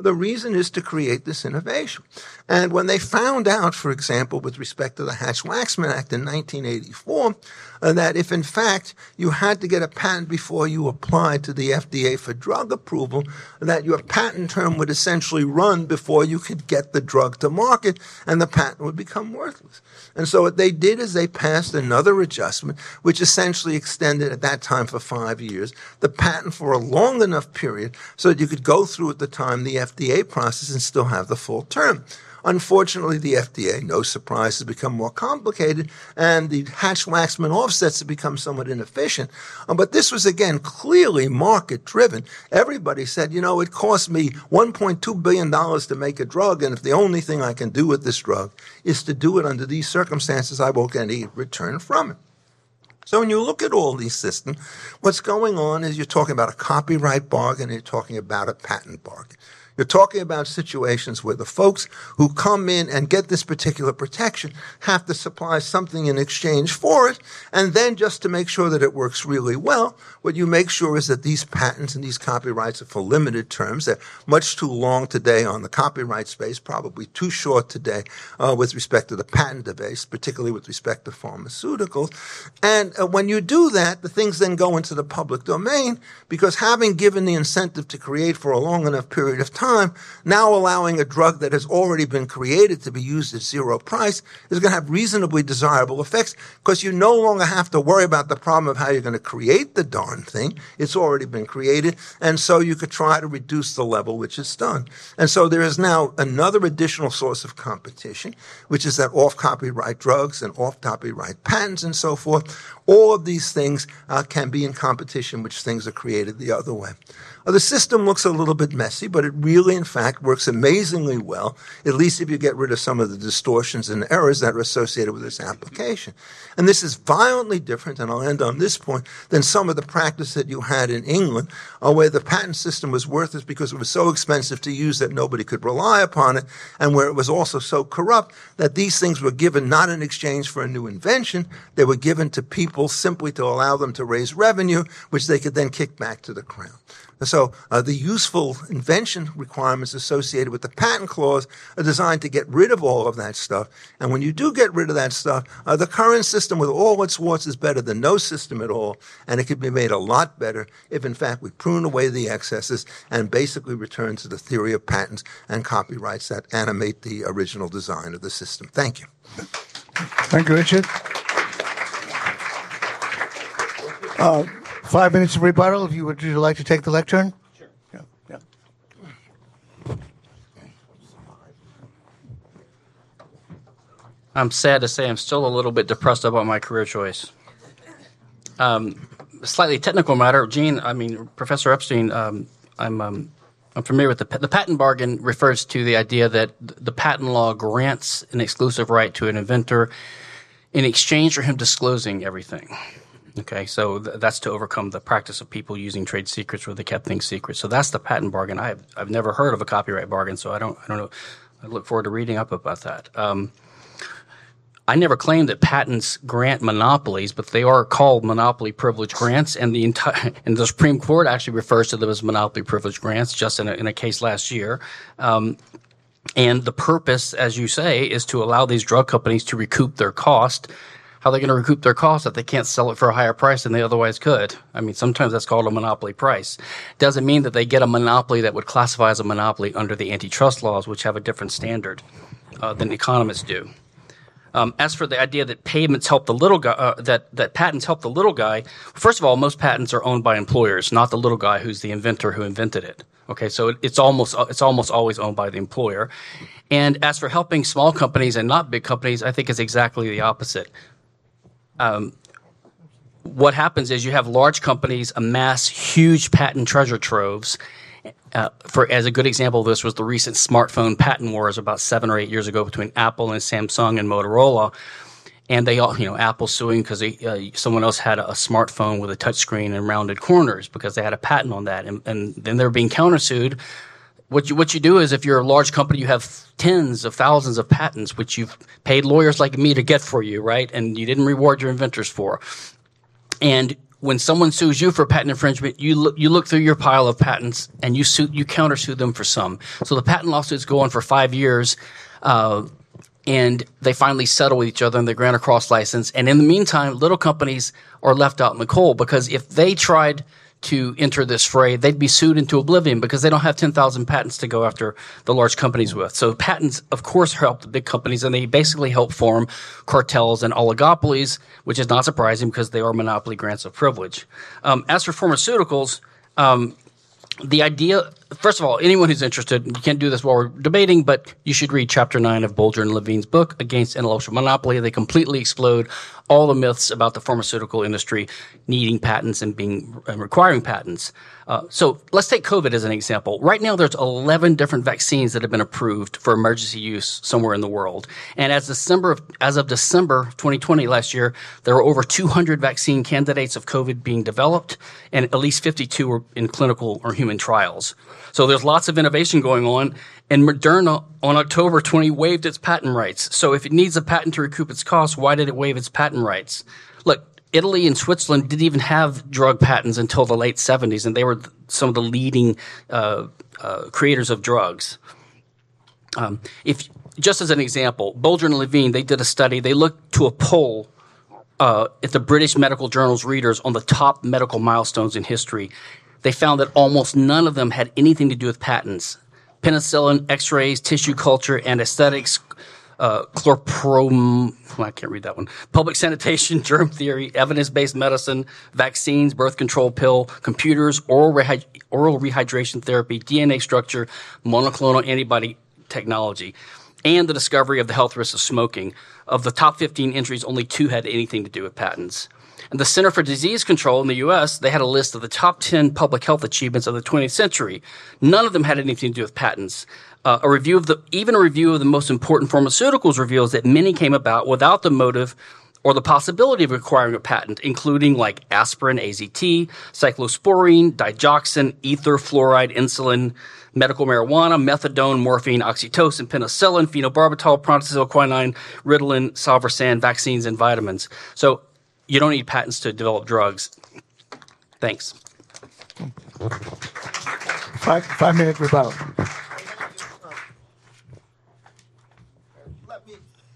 The reason is to create this innovation. And when they found out, for example, with respect to the Hatch-Waxman Act in 1984, that if in fact you had to get a patent before you applied to the FDA for drug approval, that your patent term would essentially run before you could get the drug to market, and the patent would become worthless. And so what they did is they passed another adjustment, which essentially extended at that time for 5 years the patent for a long enough period so that you could go through at the time the FDA process and still have the full term. Unfortunately, the FDA, no surprise, has become more complicated, and the Hatch-Waxman offsets have become somewhat inefficient. But this was, again, clearly market-driven. Everybody said, it cost me $1.2 billion to make a drug, and if the only thing I can do with this drug is to do it under these circumstances, I won't get any return from it. So when you look at all these systems, what's going on is you're talking about a copyright bargain and you're talking about a patent bargain. You're talking about situations where the folks who come in and get this particular protection have to supply something in exchange for it, and then just to make sure that it works really well, what you make sure is that these patents and these copyrights are for limited terms. They're much too long today on the copyright space, probably too short today with respect to the patent space, particularly with respect to pharmaceuticals. And when you do that, the things then go into the public domain, because having given the incentive to create for a long enough period of time, now allowing a drug that has already been created to be used at zero price is going to have reasonably desirable effects, because you no longer have to worry about the problem of how you're going to create the darn thing. It's already been created, and so you could try to reduce the level which is done. And so there is now another additional source of competition, which is that off-copyright drugs and off-copyright patents and so forth. All of these things can be in competition, which things are created the other way. The system looks a little bit messy, but it really, in fact, works amazingly well, at least if you get rid of some of the distortions and errors that are associated with this application. And this is violently different, and I'll end on this point, than some of the practice that you had in England, where the patent system was worthless because it was so expensive to use that nobody could rely upon it, and where it was also so corrupt that these things were given not in exchange for a new invention, they were given to people simply to allow them to raise revenue, which they could then kick back to the crown. So the useful invention requirements associated with the patent clause are designed to get rid of all of that stuff. And when you do get rid of that stuff, the current system with all its warts is better than no system at all. And it could be made a lot better if, in fact, we prune away the excesses and basically return to the theory of patents and copyrights that animate the original design of the system. Thank you. Thank you, Richard. 5 minutes of rebuttal. Would you like to take the lectern? Sure. Yeah. I'm sad to say I'm still a little bit depressed about my career choice. Slightly technical matter, Professor Epstein. I'm familiar with the patent bargain. Refers to the idea that the patent law grants an exclusive right to an inventor in exchange for him disclosing everything. Okay, so that's to overcome the practice of people using trade secrets where they kept things secret. So that's the patent bargain. I've never heard of a copyright bargain, so I don't know. I look forward to reading up about that. I never claimed that patents grant monopolies, but they are called monopoly privilege grants, and the Supreme Court actually refers to them as monopoly privilege grants, just in a case last year. And the purpose, as you say, is to allow these drug companies to recoup their cost. How are they going to recoup their cost if they can't sell it for a higher price than they otherwise could? Sometimes that's called a monopoly price. Doesn't mean that they get a monopoly that would classify as a monopoly under the antitrust laws, which have a different standard than economists do. As for the idea that patents help the little guy, that patents help the little guy, first of all, most patents are owned by employers, not the little guy who's the inventor who invented it. Okay, so it's almost always owned by the employer. And as for helping small companies and not big companies, I think it's exactly the opposite. What happens is you have large companies amass huge patent treasure troves. As a good example of this was the recent smartphone patent wars about 7 or 8 years ago between Apple and Samsung and Motorola. And they all, Apple suing because someone else had a smartphone with a touchscreen and rounded corners because they had a patent on that. And then they're being countersued. What you do is, if you're a large company, you have tens of thousands of patents, which you've paid lawyers like me to get for you, right? And you didn't reward your inventors for. And when someone sues you for patent infringement, you look through your pile of patents and you countersue them for some. So the patent lawsuits go on for 5 years, and they finally settle with each other and they grant a cross license. And in the meantime, little companies are left out in the cold, because if they tried to enter this fray, they'd be sued into oblivion because they don't have 10,000 patents to go after the large companies with. So patents, of course, help the big companies, and they basically help form cartels and oligopolies, which is not surprising because they are monopoly grants of privilege. As for pharmaceuticals, the idea, first of all, anyone who's interested, you can't do this while we're debating, but you should read Chapter 9 of Bolger and Levine's book, Against Intellectual Monopoly. They completely explode all the myths about the pharmaceutical industry needing patents and requiring patents. So let's take COVID as an example. Right now, there's 11 different vaccines that have been approved for emergency use somewhere in the world. And as of December 2020 last year, there were over 200 vaccine candidates of COVID being developed, and at least 52 were in clinical or human trials. So there's lots of innovation going on, and Moderna on October 20 waived its patent rights. So if it needs a patent to recoup its costs, why did it waive its patent rights? Look, Italy and Switzerland didn't even have drug patents until the late 70s, and they were some of the leading creators of drugs. Just as an example, Bolger and Levine, they did a study. They looked to a poll at the British Medical Journal's readers on the top medical milestones in history. They found that almost none of them had anything to do with patents. Penicillin, X-rays, tissue culture, anesthetics, chlorprom, I can't read that one, public sanitation, germ theory, evidence-based medicine, vaccines, birth control pill, computers, oral rehydration therapy, DNA structure, monoclonal antibody technology, and the discovery of the health risks of smoking. Of the top 15 entries, only 2 had anything to do with patents. And the Center for Disease Control in the U.S., they had a list of the top 10 public health achievements of the 20th century. None of them had anything to do with patents. A review of the most important pharmaceuticals reveals that many came about without the motive or the possibility of requiring a patent, including like aspirin, AZT, cyclosporine, digoxin, ether, fluoride, insulin, medical marijuana, methadone, morphine, oxytocin, penicillin, phenobarbital, prontosil, quinine, Ritalin, salvarsan, vaccines, and vitamins. So you don't need patents to develop drugs. Thanks. 5-minute rebuttal. Let me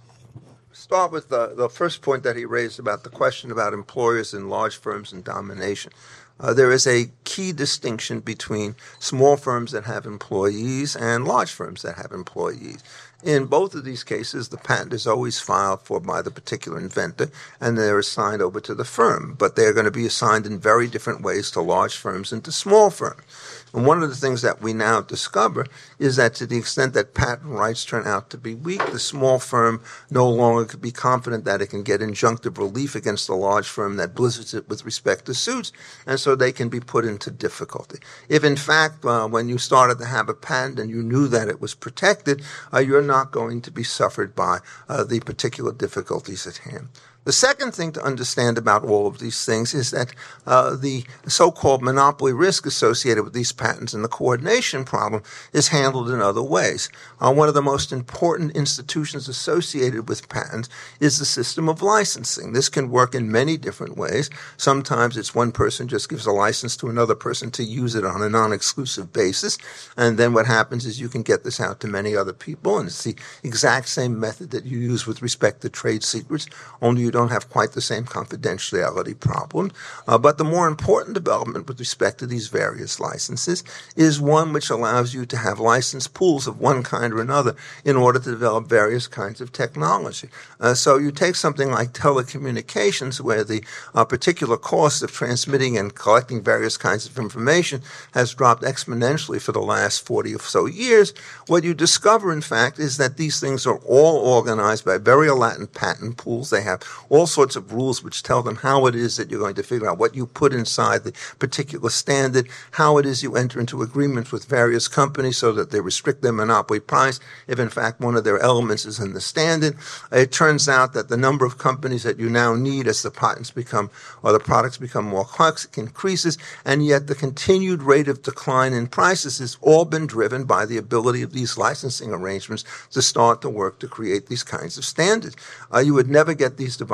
start with the first point that he raised about the question about employers in large firms and domination. There is a key distinction between small firms that have employees and large firms that have employees. In both of these cases, the patent is always filed for by the particular inventor, and they're assigned over to the firm. But they're going to be assigned in very different ways to large firms and to small firms. And one of the things that we now discover is that to the extent that patent rights turn out to be weak, the small firm no longer could be confident that it can get injunctive relief against the large firm that blizzards it with respect to suits, and so they can be put into difficulty. If, in fact, when you started to have a patent and you knew that it was protected, you're not going to be suffered by the particular difficulties at hand. The second thing to understand about all of these things is that the so-called monopoly risk associated with these patents and the coordination problem is handled in other ways. One of the most important institutions associated with patents is the system of licensing. This can work in many different ways. Sometimes it's one person just gives a license to another person to use it on a non-exclusive basis, and then what happens is you can get this out to many other people, and it's the exact same method that you use with respect to trade secrets, only you don't have quite the same confidentiality problem. But the more important development with respect to these various licenses is one which allows you to have license pools of one kind or another in order to develop various kinds of technology. So you take something like telecommunications, where the particular cost of transmitting and collecting various kinds of information has dropped exponentially for the last 40 or so years. What you discover, in fact, is that these things are all organized by very Latin patent pools. They have all sorts of rules which tell them how it is that you're going to figure out what you put inside the particular standard, how it is you enter into agreements with various companies so that they restrict their monopoly price if, in fact, one of their elements is in the standard. It turns out that the number of companies that you now need as the patents become or the products become more complex increases, and yet the continued rate of decline in prices has all been driven by the ability of these licensing arrangements to start to work to create these kinds of standards. You would never get these devices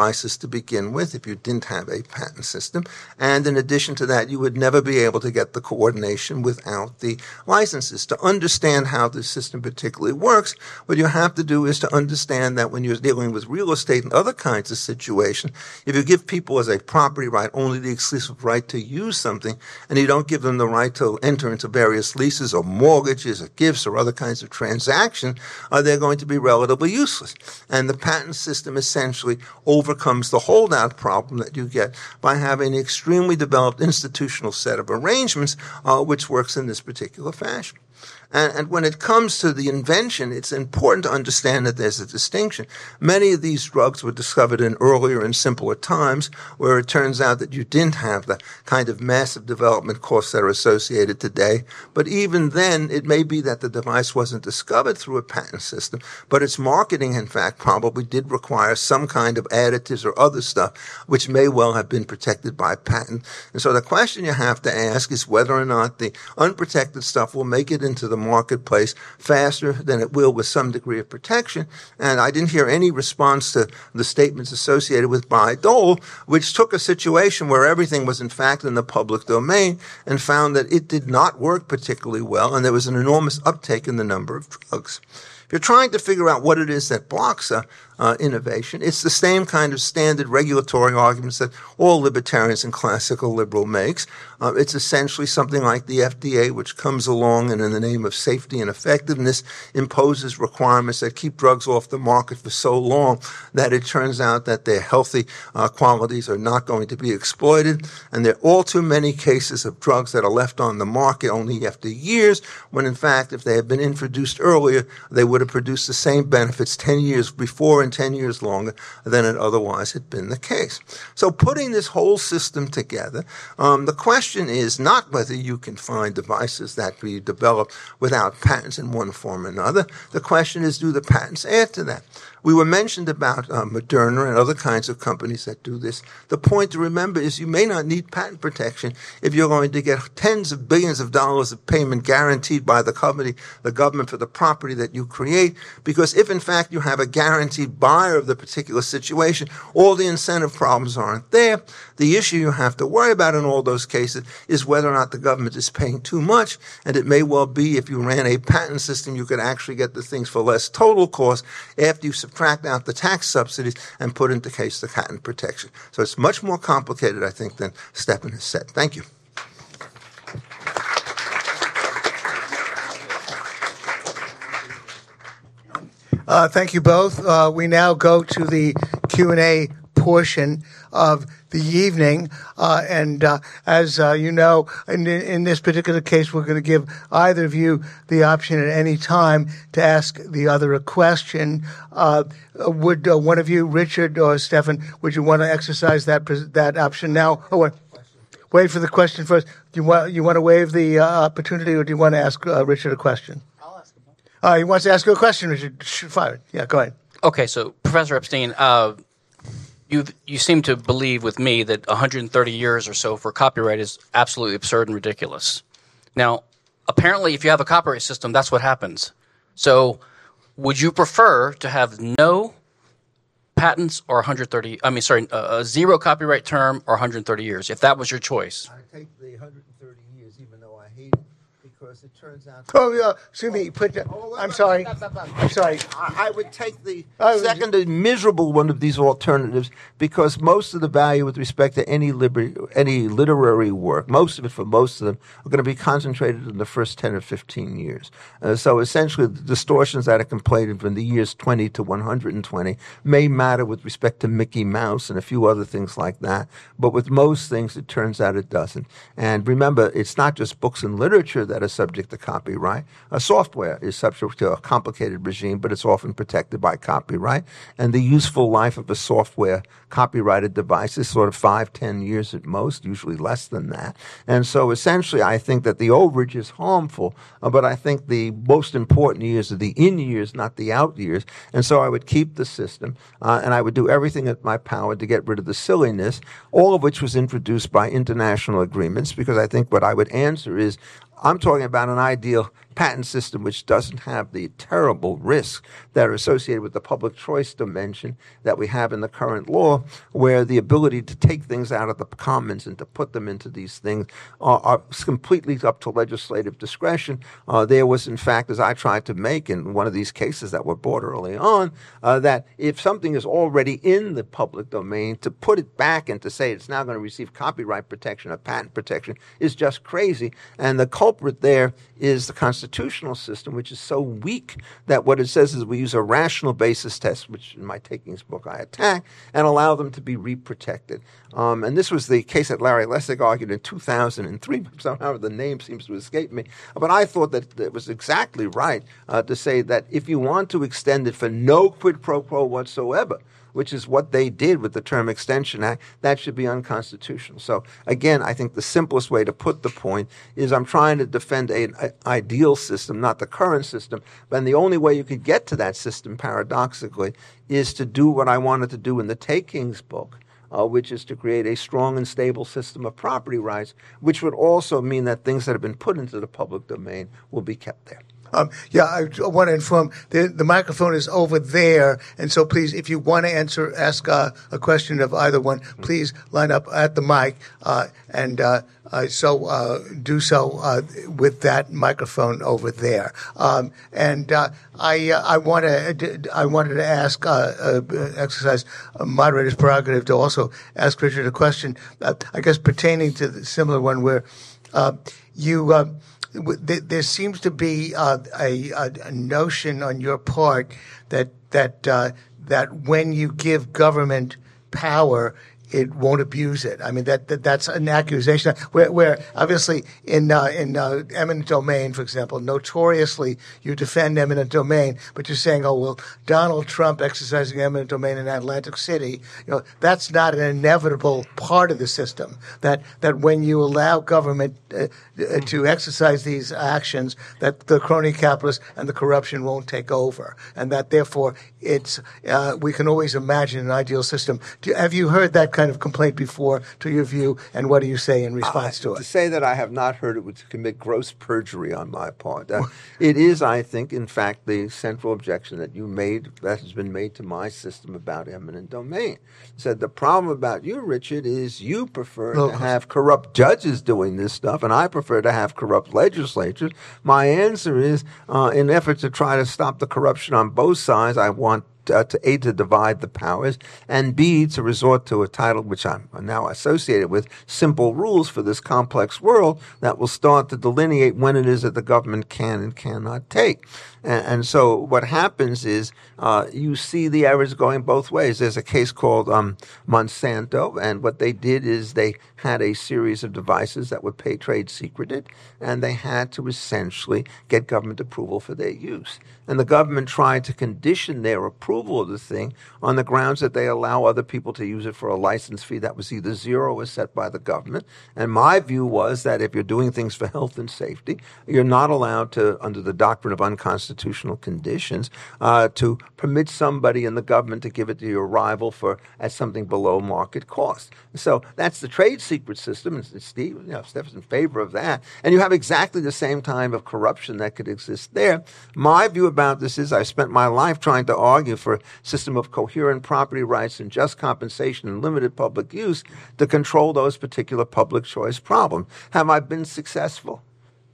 devices to begin with if you didn't have a patent system. And in addition to that, you would never be able to get the coordination without the licenses. To understand how the system particularly works, what you have to do is to understand that when you're dealing with real estate and other kinds of situations, if you give people as a property right only the exclusive right to use something, and you don't give them the right to enter into various leases or mortgages or gifts or other kinds of transactions, they're going to be relatively useless. And the patent system essentially overcomes the holdout problem that you get by having an extremely developed institutional set of arrangements which works in this particular fashion. And when it comes to the invention, it's important to understand that there's a distinction. Many of these drugs were discovered in earlier and simpler times, where it turns out that you didn't have the kind of massive development costs that are associated today. But even then, it may be that the device wasn't discovered through a patent system, but its marketing, in fact, probably did require some kind of additives or other stuff, which may well have been protected by patent. And so the question you have to ask is whether or not the unprotected stuff will make it into the marketplace faster than it will with some degree of protection. And I didn't hear any response to the statements associated with Bayh-Dole, which took a situation where everything was in fact in the public domain and found that it did not work particularly well, and there was an enormous uptake in the number of drugs. If you're trying to figure out what it is that blocks innovation, it's the same kind of standard regulatory arguments that all libertarians and classical liberal makes. It's essentially something like the FDA, which comes along and in the name of safety and effectiveness imposes requirements that keep drugs off the market for so long that it turns out that their healthy qualities are not going to be exploited. And there are all too many cases of drugs that are left on the market only after years, when in fact, if they had been introduced earlier, they would have produced the same benefits 10 years before and 10 years longer than it otherwise had been the case. So putting this whole system together, the question is not whether you can find devices that can be developed without patents in one form or another. The question is, do the patents add to that? We were mentioned about Moderna and other kinds of companies that do this. The point to remember is you may not need patent protection if you're going to get tens of billions of dollars of payment guaranteed by the government for the property that you create, because if in fact you have a guaranteed buyer of the particular situation, all the incentive problems aren't there. The issue you have to worry about in all those cases is whether or not the government is paying too much, and it may well be if you ran a patent system, you could actually get the things for less total cost after you subtract out the tax subsidies and put into case the patent protection. So it's much more complicated, I think, than Stephan has said. Thank you. Thank you both. We now go to the Q&A portion of the evening. As you know, in this particular case, we're going to give either of you the option at any time to ask the other a question. Would one of you, Richard or Stephan, would you want to exercise that option now? Oh, wait for the question first. Do you want to waive the opportunity, or do you want to ask Richard a question? I'll ask him. He wants to ask you a question, Richard. Fire it. Yeah, go ahead. Okay, so Professor Epstein, you seem to believe with me that 130 years or so for copyright is absolutely absurd and ridiculous. Now, apparently, if you have a copyright system, that's what happens. So, would you prefer to have no patents or a zero copyright term or 130 years, if that was your choice? I take the 130 years, even though I hate it, because it turns out... Excuse me. I'm sorry. I'm sorry. I would take the second miserable one of these alternatives, because most of the value with respect to any literary work, most of it for most of them, are going to be concentrated in the first 10 or 15 years. So essentially, the distortions that are completed from the years 20 to 120 may matter with respect to Mickey Mouse and a few other things like that. But with most things, it turns out it doesn't. And remember, it's not just books and literature that are subject to copyright. Software is subject to a complicated regime, but it's often protected by copyright. And the useful life of a software copyrighted device is sort of 5-10 years at most, usually less than that. And so essentially, I think that the overage is harmful, but I think the most important years are the in years, not the out years. And so I would keep the system, and I would do everything in my power to get rid of the silliness, all of which was introduced by international agreements, because I think what I would answer is, I'm talking about an ideal patent system which doesn't have the terrible risks that are associated with the public choice dimension that we have in the current law, where the ability to take things out of the commons and to put them into these things are completely up to legislative discretion. There was, in fact, as I tried to make in one of these cases that were brought early on, that if something is already in the public domain, to put it back and to say it's now going to receive copyright protection or patent protection is just crazy. And the culprit there is the constitutional system, which is so weak that what it says is we use a rational basis test, which in my takings book I attack, and allow them to be reprotected. And this was the case that Larry Lessig argued in 2003. Somehow the name seems to escape me. But I thought that it was exactly right to say that if you want to extend it for no quid pro quo whatsoever, which is what they did with the Term Extension Act, that should be unconstitutional. So, again, I think the simplest way to put the point is I'm trying to defend an ideal system, not the current system. And the only way you could get to that system, paradoxically, is to do what I wanted to do in the takings book, which is to create a strong and stable system of property rights, which would also mean that things that have been put into the public domain will be kept there. I want to inform the microphone is over there, and so please, if you want to ask a question of either one, please line up at the mic, and do so with that microphone over there. I wanted to ask, exercise a moderator's prerogative to also ask Richard a question, I guess pertaining to the similar one where there seems to be a notion on your part that when you give government power, it won't abuse it. I mean, that's an accusation. Where obviously in eminent domain, for example, notoriously you defend eminent domain, but you're saying, oh well, Donald Trump exercising eminent domain in Atlantic City, that's not an inevitable part of the system. That when you allow government to exercise these actions, that the crony capitalists and the corruption won't take over, and that therefore we can always imagine an ideal system. Have you heard that kind of complaint before, to your view, and what do you say in response to it? To say that I have not heard it would commit gross perjury on my part. It is, I think, in fact, the central objection that you made, that has been made to my system about eminent domain. Said the problem about you, Richard, is you prefer to have corrupt judges doing this stuff, and I prefer to have corrupt legislatures. My answer is, in effort to try to stop the corruption on both sides, I want to A, to divide the powers, and B, to resort to a title which I'm now associated with, simple rules for this complex world that will start to delineate when it is that the government can and cannot take. And so what happens is you see the errors going both ways. There's a case called Monsanto, and what they did is they had a series of devices that were trade secreted, and they had to essentially get government approval for their use. And the government tried to condition their approval of the thing on the grounds that they allow other people to use it for a license fee that was either zero or set by the government. And my view was that if you're doing things for health and safety, you're not allowed to, under the doctrine of unconstitutional conditions, to permit somebody in the government to give it to your rival at something below market cost. So that's the trade secret system, and Steph's in favor of that. And you have exactly the same kind of corruption that could exist there. My view about this is I spent my life trying to argue for a system of coherent property rights and just compensation and limited public use to control those particular public choice problems. Have I been successful?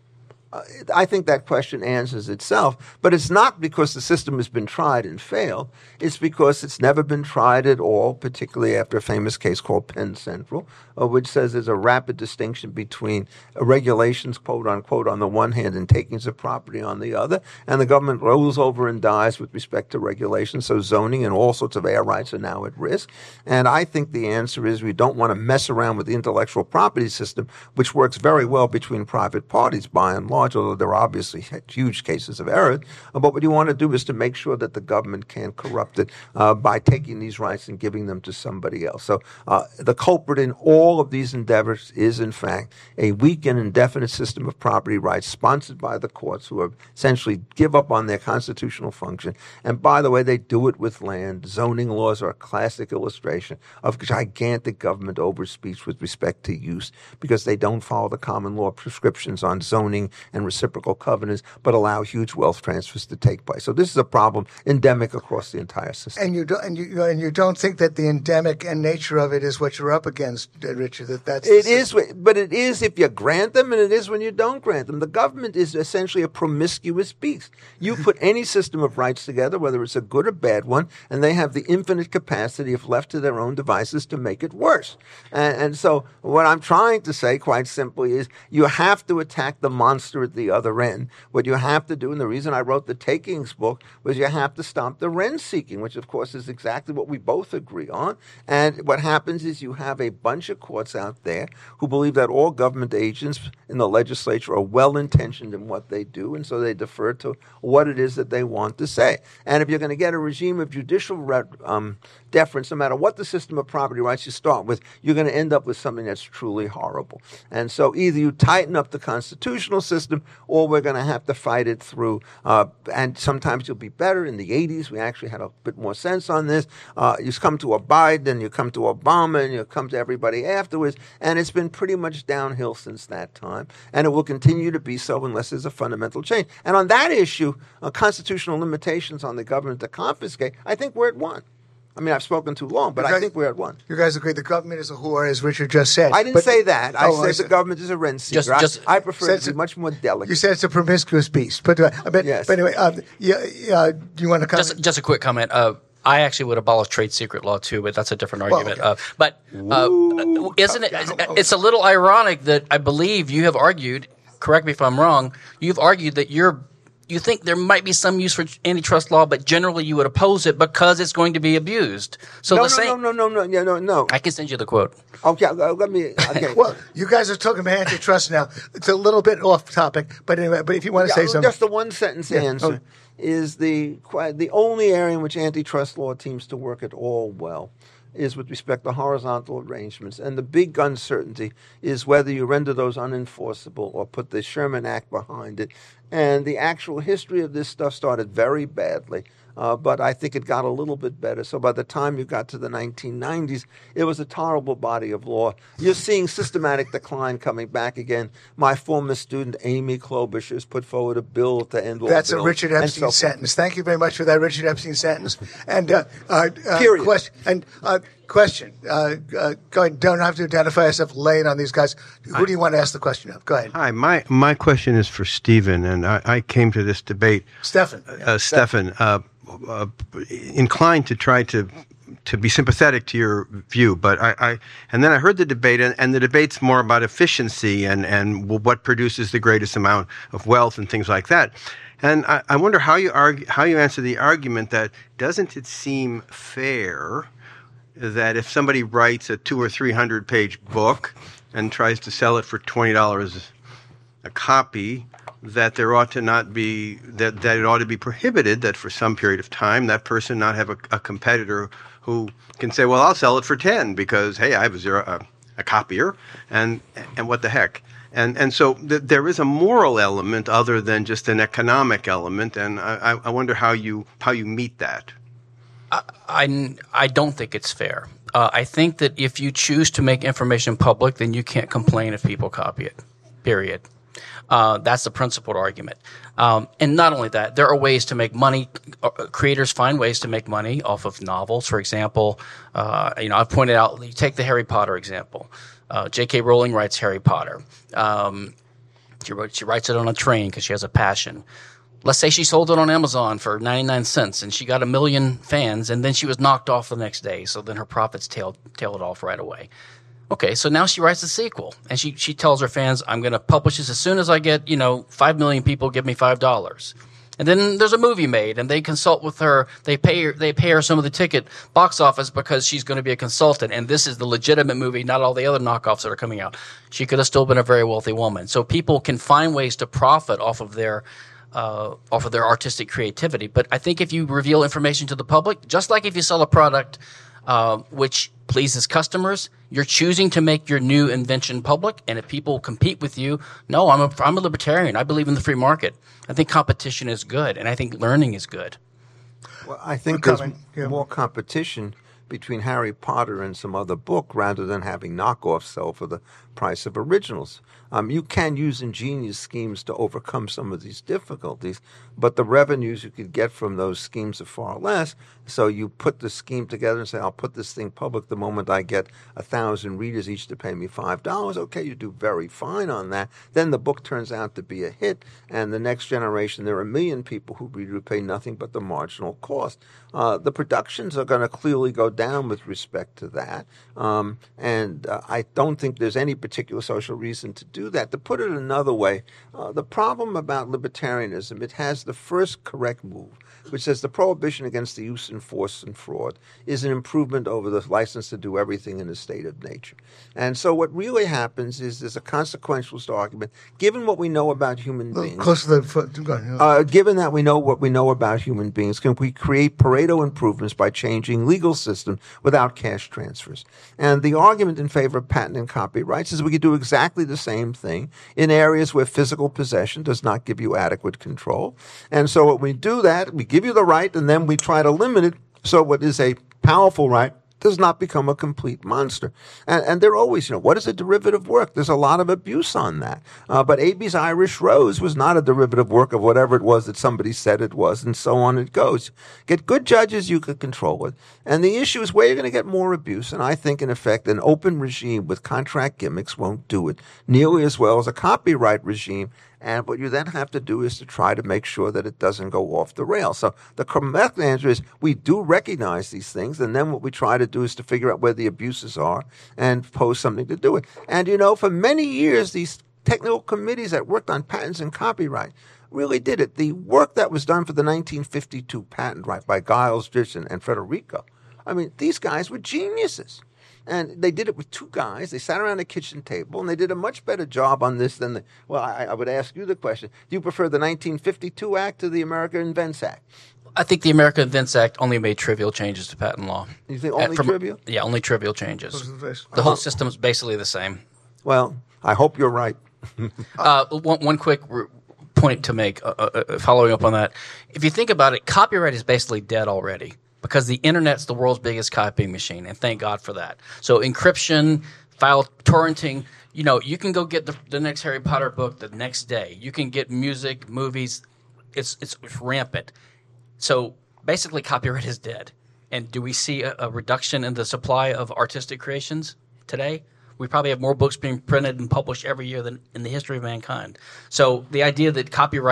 I think that question answers itself, but it's not because the system has been tried and failed. It's because it's never been tried at all, particularly after a famous case called Penn Central, which says there's a rapid distinction between regulations, quote unquote, on the one hand and takings of property on the other, and the government rolls over and dies with respect to regulations, so zoning and all sorts of air rights are now at risk. And I think the answer is we don't want to mess around with the intellectual property system, which works very well between private parties by and large, although there are obviously huge cases of error. But what you want to do is to make sure that the government can't corrupt it by taking these rights and giving them to somebody else. So the culprit in all of these endeavors is, in fact, a weak and indefinite system of property rights sponsored by the courts who have essentially give up on their constitutional function. And by the way, they do it with land. Zoning laws are a classic illustration of gigantic government overspeech with respect to use because they don't follow the common law prescriptions on zoning and reciprocal covenants, but allow huge wealth transfers to take place. So this is a problem endemic across the entire system. And you don't think that the endemic and nature of it is what you're up against, Richard? It is if you grant them, and it is when you don't grant them. The government is essentially a promiscuous beast. You put any system of rights together, whether it's a good or bad one, and they have the infinite capacity, if left to their own devices, to make it worse. And so what I'm trying to say, quite simply, is you have to attack the monster at the other end. What you have to do, and the reason I wrote the Takings book, was you have to stop the rent-seeking, which, of course, is exactly what we both agree on. And what happens is you have a bunch of courts out there who believe that all government agents in the legislature are well-intentioned in what they do, and so they defer to what it is that they want to say. And if you're going to get a regime of judicial deference, no matter what the system of property rights you start with, you're going to end up with something that's truly horrible. And so either you tighten up the constitutional system, or we're going to have to fight it through. And sometimes you'll be better. In the 80s, we actually had a bit more sense on this. You come to a Biden, you come to Obama, and you come to everybody afterwards, and it's been pretty much downhill since that time. And it will continue to be so unless there's a fundamental change. And on that issue, constitutional limitations on the government to confiscate, I think we're at one. I mean, I've spoken too long, but I think we're at one. You guys agree the government is a whore, as Richard just said. I didn't say that. I said the government is a rent seeker. I prefer it to be much more delicate. You said it's a promiscuous beast. But anyway, do you want to comment? Just a quick comment. I actually would abolish trade secret law too, but that's a different argument. Okay. Isn't it? It's a little ironic that I believe you have argued. Correct me if I'm wrong. You've argued that you think there might be some use for antitrust law, but generally you would oppose it because it's going to be abused. So no. I can send you the quote. Okay, let me. Okay. Well, you guys are talking about antitrust now. It's a little bit off topic, but anyway. But if you want to say something, just the one sentence answer is the only area in which antitrust law seems to work at all well is with respect to horizontal arrangements. And the big uncertainty is whether you render those unenforceable or put the Sherman Act behind it. And the actual history of this stuff started very badly, but I think it got a little bit better. So by the time you got to the 1990s, it was a tolerable body of law. You're seeing systematic decline coming back again. My former student, Amy Klobuchar, has put forward a bill to end all That's bills. a Richard Epstein sentence. Thank you very much for that Richard Epstein sentence. And period. Question. Go ahead. Don't have to identify yourself. Lay it on these guys. Who do you want to ask the question of? Go ahead. Hi. My question is for Stephen, and I came to this debate. Stephen. Stephen, inclined to try to be sympathetic to your view, but and then I heard the debate, and the debate's more about efficiency and what produces the greatest amount of wealth and things like that. And I wonder how you answer the argument that doesn't it seem fair that if somebody writes a 200 or 300 page book and tries to sell it for $20 a copy, that there ought to not be that it ought to be prohibited that for some period of time that person not have a competitor who can say, well, I'll sell it for 10 because hey, I have a copier and what the heck. And so there is a moral element other than just an economic element, and I wonder how you meet that. I don't think it's fair. I think that if you choose to make information public, then you can't complain if people copy it, period. That's the principled argument. And not only that, there are ways to make money. Creators find ways to make money off of novels, for example. I've pointed out, you take the Harry Potter example. J.K. Rowling writes Harry Potter. She writes it on a train because she has a passion. Let's say she sold it on Amazon for 99 cents and she got 1 million fans, and then she was knocked off the next day. So then her profits tailed off right away. Okay, so now she writes a sequel, and she tells her fans, I'm going to publish this as soon as I get, 5 million people give me $5. And then there's a movie made, and they consult with her. They pay her some of the ticket box office because she's going to be a consultant, and this is the legitimate movie, not all the other knockoffs that are coming out. She could have still been a very wealthy woman. So people can find ways to profit off of their artistic creativity. But I think if you reveal information to the public, just like if you sell a product which pleases customers, you're choosing to make your new invention public. And if people compete with you, no, I'm a libertarian. I believe in the free market. I think competition is good, and I think learning is good. Well, I think there's more competition between Harry Potter and some other book rather than having knockoffs sell for the price of originals. You can use ingenious schemes to overcome some of these difficulties, but the revenues you could get from those schemes are far less. So you put the scheme together and say, I'll put this thing public the moment I get 1,000 readers each to pay me $5. Okay, you do very fine on that. Then the book turns out to be a hit, and the next generation, there are 1 million people who read who pay nothing but the marginal cost. The productions are going to clearly go down with respect to that, and I don't think there's any particular social reason to do that. To put it another way, the problem about libertarianism, it has the first correct move, which says the prohibition against the use and force and fraud is an improvement over the license to do everything in a state of nature. And so what really happens is there's a consequentialist argument, given what we know about human beings. Close to the go ahead. Given that we know what we know about human beings, can we create Pareto improvements by changing legal systems without cash transfers? And the argument in favor of patent and copyrights is we could do exactly the same thing in areas where physical possession does not give you adequate control. And so when we do that, we give you the right, and then we try to limit it so what is a powerful right does not become a complete monster. And they're always, what is a derivative work? There's a lot of abuse on that. But A.B.'s Irish Rose was not a derivative work of whatever it was that somebody said it was, and so on it goes. Get good judges, you could control it. And the issue is where you're going to get more abuse. And I think, in effect, an open regime with contract gimmicks won't do it nearly as well as a copyright regime. And what you then have to do is to try to make sure that it doesn't go off the rails. So the correct answer is we do recognize these things, and then what we try to do is to figure out where the abuses are and pose something to do it. And, for many years, these technical committees that worked on patents and copyright really did it. The work that was done for the 1952 patent right by Giles, Drich, and Federico, these guys were geniuses. And they did it with 2 guys. They sat around a kitchen table, and they did a much better job on this than I would ask you the question. Do you prefer the 1952 Act to the America Invents Act? I think the America Invents Act only made trivial changes to patent law. You think only trivial? Yeah, only trivial changes. The whole system is basically the same. Well, I hope you're right. One quick point to make, following up on that. If you think about it, copyright is basically dead already, because the internet's the world's biggest copying machine, and thank God for that. So encryption, file torrenting, you can go get the next Harry Potter book the next day. You can get music, movies. It's rampant. So basically copyright is dead. And do we see a reduction in the supply of artistic creations today? We probably have more books being printed and published every year than in the history of mankind. So the idea that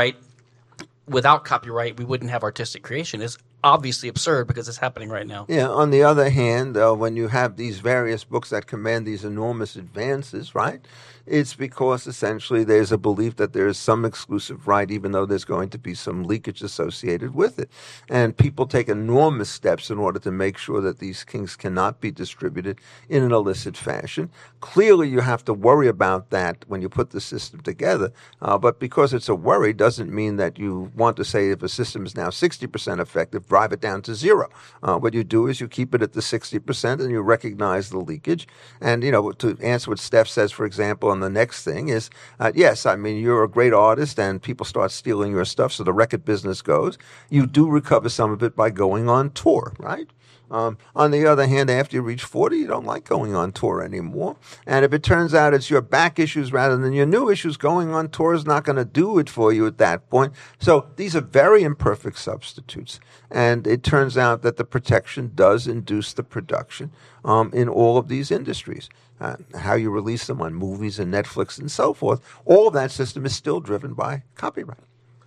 without copyright, we wouldn't have artistic creation is obviously absurd, because it's happening right now. Yeah, on the other hand, when you have these various books that command these enormous advances, right, it's because essentially there's a belief that there is some exclusive right, even though there's going to be some leakage associated with it. And people take enormous steps in order to make sure that these things cannot be distributed in an illicit fashion. Clearly, you have to worry about that when you put the system together. But because it's a worry doesn't mean that you want to say if a system is now 60% effective, drive it down to 0. What you do is you keep it at the 60% and you recognize the leakage. And, to answer what Steph says, for example, on the next thing is, yes, you're a great artist and people start stealing your stuff, so the record business goes. You do recover some of it by going on tour, right? On the other hand, after you reach 40, you don't like going on tour anymore. And if it turns out it's your back issues rather than your new issues, going on tour is not going to do it for you at that point. So these are very imperfect substitutes. And it turns out that the protection does induce the production in all of these industries. How you release them on movies and Netflix and so forth, all of that system is still driven by copyright.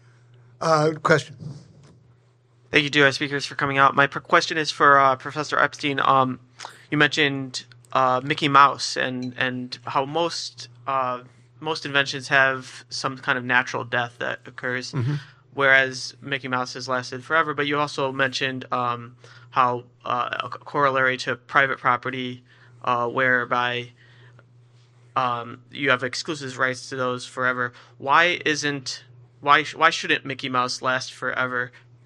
Question. Thank you, DOI speakers, for coming out. My question is for Professor Epstein. You mentioned Mickey Mouse and how most inventions have some kind of natural death that occurs, whereas Mickey Mouse has lasted forever. But you also mentioned how a corollary to private property, whereby you have exclusive rights to those forever. Why shouldn't Mickey Mouse last forever?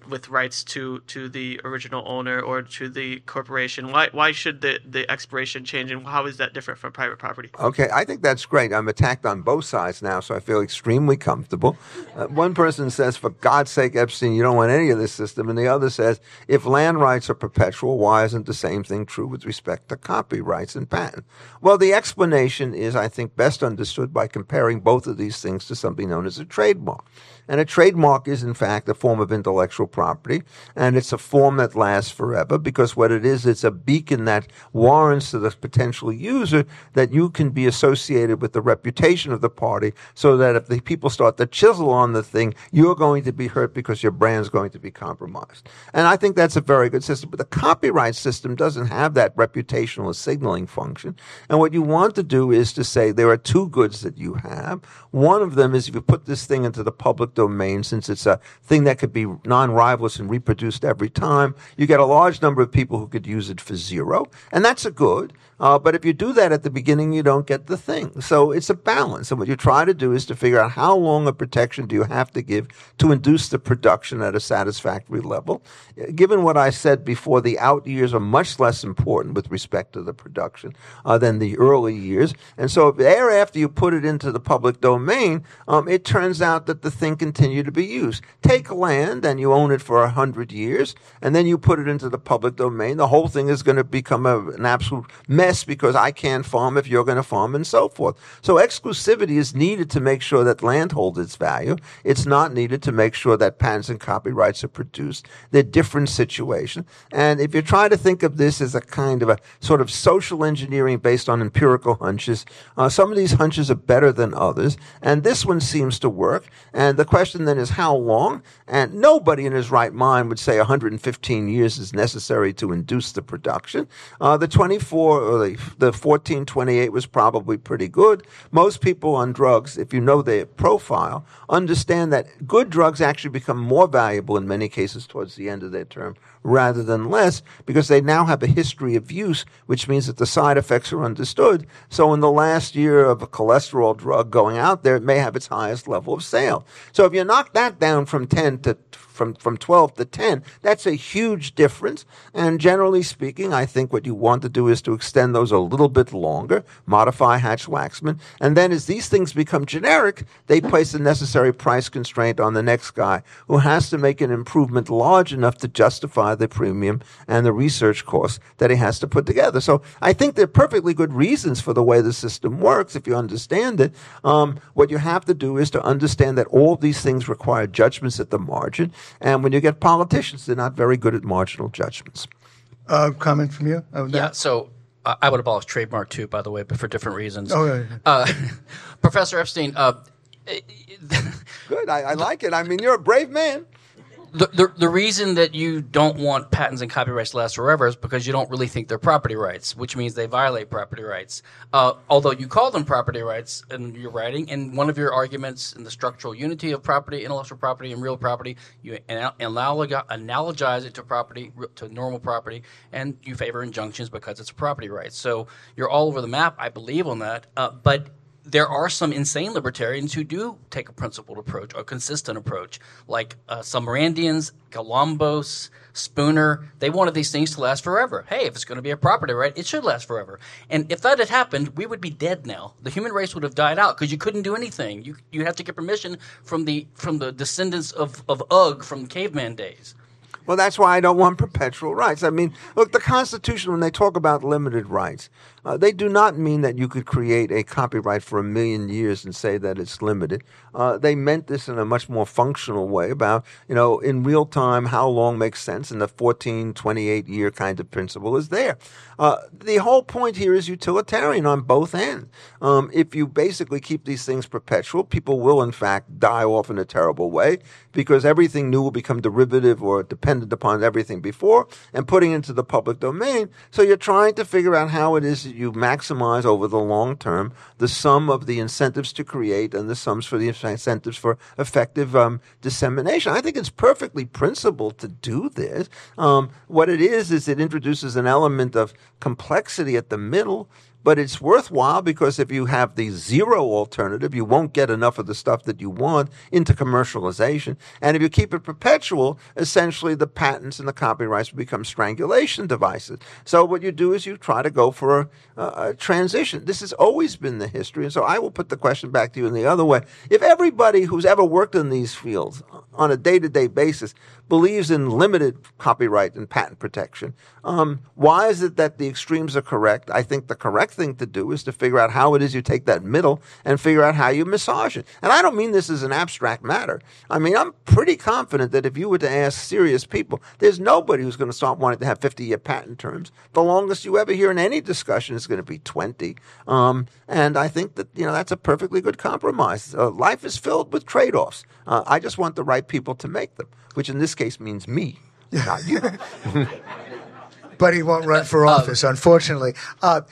with rights to the original owner or to the corporation. Why should the expiration change, and how is that different from private property? Okay, I think that's great. I'm attacked on both sides now, so I feel extremely comfortable. One person says, for God's sake, Epstein, you don't want any of this system. And the other says, if land rights are perpetual, why isn't the same thing true with respect to copyrights and patent? Well, the explanation is, I think, best understood by comparing both of these things to something known as a trademark. And a trademark is, in fact, a form of intellectual property, and it's a form that lasts forever because what it is, it's a beacon that warrants to the potential user that you can be associated with the reputation of the party so that if the people start to chisel on the thing, you're going to be hurt because your brand's going to be compromised. And I think that's a very good system. But the copyright system doesn't have that reputational or signaling function. And what you want to do is to say there are two goods that you have. One of them is if you put this thing into the public domain, since it's a thing that could be non-rivalous and reproduced every time, you get a large number of people who could use it for zero, and that's a good. But if you do that at the beginning, you don't get the thing. So it's a balance. And what you try to do is to figure out how long a protection do you have to give to induce the production at a satisfactory level. Given what I said before, the out years are much less important with respect to the production than the early years. And so thereafter you put it into the public domain, it turns out that the thing continued to be used. Take land and you own it for 100 years, and then you put it into the public domain. The whole thing is going to become an absolute mess because I can't farm if you're going to farm and so forth. So exclusivity is needed to make sure that land holds its value. It's not needed to make sure that patents and copyrights are produced. They're different situations. And if you try to think of this as a kind of a sort of social engineering based on empirical hunches, some of these hunches are better than others. And this one seems to work. And the question then is how long? And nobody in his right mind would say 115 years is necessary to induce the production. The 24 or the 1428 was probably pretty good. Most people on drugs, if you know their profile, understand that good drugs actually become more valuable in many cases towards the end of their term rather than less because they now have a history of use, which means that the side effects are understood. So in the last year of a cholesterol drug going out there, it may have its highest level of sale. So if you knock that down from 12 to 10, that's a huge difference. And generally speaking, I think what you want to do is to extend those a little bit longer, modify Hatch-Waxman, and then as these things become generic, they place a necessary price constraint on the next guy who has to make an improvement large enough to justify the premium and the research costs that he has to put together. So I think there are perfectly good reasons for the way the system works if you understand it. What you have to do is to understand that all these things require judgments at the margin. And when you get politicians, they're not very good at marginal judgments. Comment from you? Yeah, so I would abolish trademark too, by the way, but for different reasons. Oh, yeah. Professor Epstein. Good, I like it. I mean, you're a brave man. The reason that you don't want patents and copyrights to last forever is because you don't really think they're property rights, which means they violate property rights. Although you call them property rights in your writing, and one of your arguments in the structural unity of property, intellectual property, and real property, you analogize it to property, to normal property, and you favor injunctions because it's a property right. So you're all over the map, I believe, on that. But there are some insane libertarians who do take a principled approach, a consistent approach, like some Randians, Galambos, Spooner. They wanted these things to last forever. Hey, if it's going to be a property right, it should last forever. And if that had happened, we would be dead now. The human race would have died out because you couldn't do anything. You have to get permission from the descendants of Ugg from caveman days. Well, that's why I don't want perpetual rights. I mean, look, the Constitution, when they talk about limited rights, they do not mean that you could create a copyright for 1,000,000 years and say that it's limited. They meant this in a much more functional way about, in real time, how long makes sense, and the 28-year kind of principle is there. The whole point here is utilitarian on both ends. If you basically keep these things perpetual, people will, in fact, die off in a terrible way because everything new will become derivative or dependent upon everything before and putting it into the public domain. So you're trying to figure out how it is that you maximize over the long term the sum of the incentives to create and the sums for the incentives for effective dissemination. I think it's perfectly principled to do this. What it is it introduces an element of complexity at the middle, but it's worthwhile because if you have the zero alternative, you won't get enough of the stuff that you want into commercialization. And if you keep it perpetual, essentially the patents and the copyrights will become strangulation devices. So what you do is you try to go for a transition. This has always been the history. And so I will put the question back to you in the other way. If everybody who's ever worked in these fields on a day-to-day basis believes in limited copyright and patent protection, why is it that the extremes are correct? I think the correct thing to do is to figure out how it is you take that middle and figure out how you massage it. And I don't mean this as an abstract matter. I mean, I'm pretty confident that if you were to ask serious people, there's nobody who's going to start wanting to have 50-year patent terms. The longest you ever hear in any discussion is going to be 20. And I think that, that's a perfectly good compromise. Life is filled with trade-offs. I just want the right people to make them, which in this case means me, not you. But he won't run for office, unfortunately. One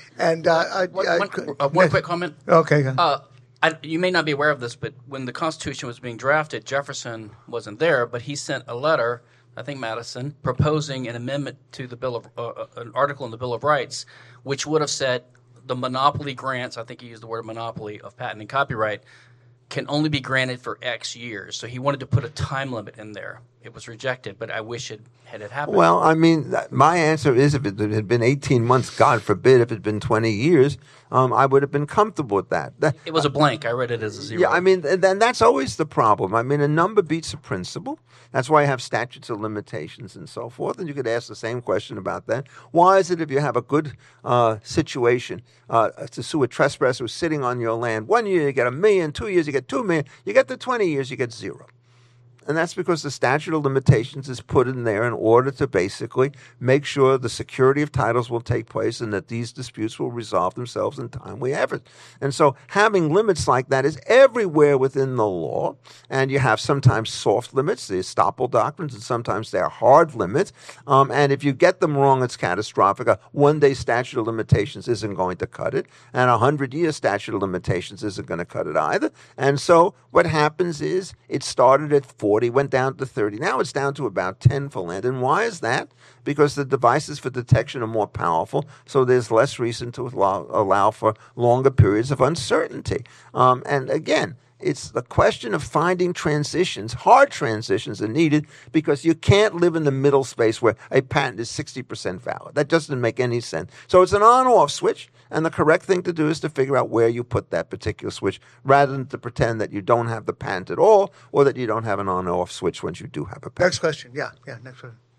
quick comment. Okay. You may not be aware of this, but when the Constitution was being drafted, Jefferson wasn't there, but he sent a letter, I think Madison, proposing an amendment to the Bill of an article in the Bill of Rights, which would have said the monopoly grants, I think he used the word monopoly, of patent and copyright, can only be granted for X years. So he wanted to put a time limit in there. It was rejected, but I wish it had happened. Well, I mean, my answer is if it had been 18 months, God forbid, if it had been 20 years, I would have been comfortable with that. It was a blank. I read it as a zero. Yeah, I mean, then that's always the problem. I mean, a number beats a principle. That's why I have statutes of limitations and so forth. And you could ask the same question about that. Why is it if you have a good situation to sue a trespasser who's sitting on your land, 1 year you get $1 million, 2 years you get $2 million, you get to 20 years you get zero? And that's because the statute of limitations is put in there in order to basically make sure the security of titles will take place and that these disputes will resolve themselves in timely effort. And so having limits like that is everywhere within the law. And you have sometimes soft limits, the estoppel doctrines, and sometimes they're hard limits. And if you get them wrong, it's catastrophic. A one-day statute of limitations isn't going to cut it. And a 100-year statute of limitations isn't going to cut it either. And so what happens is it started at 40, went down to 30. Now it's down to about 10 for land. And why is that? Because the devices for detection are more powerful, so there's less reason to allow for longer periods of uncertainty. And again, it's the question of finding transitions. Hard transitions are needed because you can't live in the middle space where a patent is 60% valid. That doesn't make any sense. So it's an on-off switch, and the correct thing to do is to figure out where you put that particular switch rather than to pretend that you don't have the patent at all or that you don't have an on-off switch once you do have a patent. Next question. Yeah, next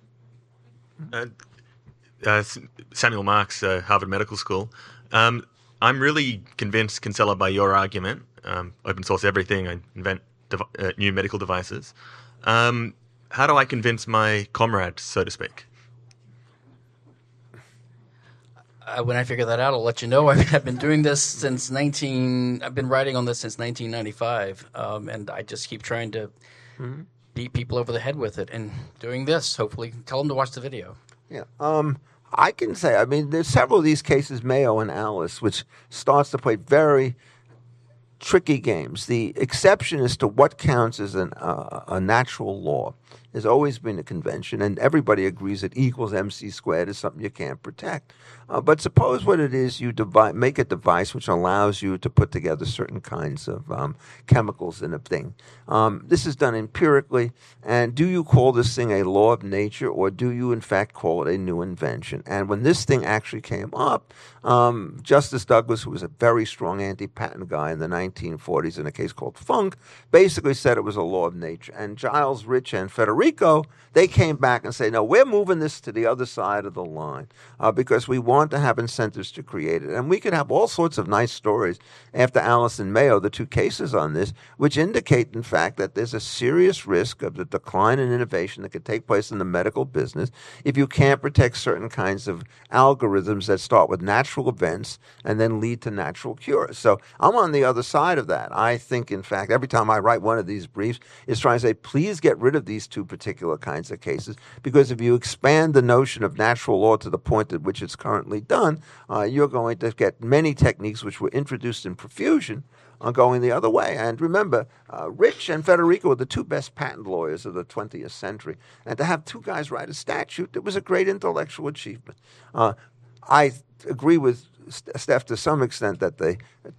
question. Samuel Marks, Harvard Medical School. I'm really convinced, Kinsella, by your argument. Open source everything, I invent new medical devices. How do I convince my comrades, so to speak? When I figure that out, I'll let you know. I mean, I've been doing this since I've been writing on this since 1995, and I just keep trying to beat people over the head with it. And doing this, hopefully, tell them to watch the video. Yeah. I can say, I mean, there's several of these cases, Mayo and Alice, which starts to play very tricky games. The exception as to what counts as a natural law has always been a convention, and everybody agrees that E equals MC squared is something you can't protect. But suppose what it is, you make a device which allows you to put together certain kinds of chemicals in a thing. This is done empirically, and do you call this thing a law of nature, or do you in fact call it a new invention? And when this thing actually came up, Justice Douglas, who was a very strong anti-patent guy in the 1940s in a case called Funk, basically said it was a law of nature. And Giles Rich and Federico, they came back and say, no, we're moving this to the other side of the line because we want to have incentives to create it. And we could have all sorts of nice stories after Alice and Mayo, the two cases on this, which indicate, in fact, that there's a serious risk of the decline in innovation that could take place in the medical business if you can't protect certain kinds of algorithms that start with natural events and then lead to natural cures. So I'm on the other side of that. I think, in fact, every time I write one of these briefs, is trying to say, please get rid of these two particular kinds of cases, because if you expand the notion of natural law to the point at which it's currently done, you're going to get many techniques which were introduced in profusion going the other way. And remember, Rich and Federico were the two best patent lawyers of the 20th century. And to have two guys write a statute, it was a great intellectual achievement. I agree with Steph, to some extent, that the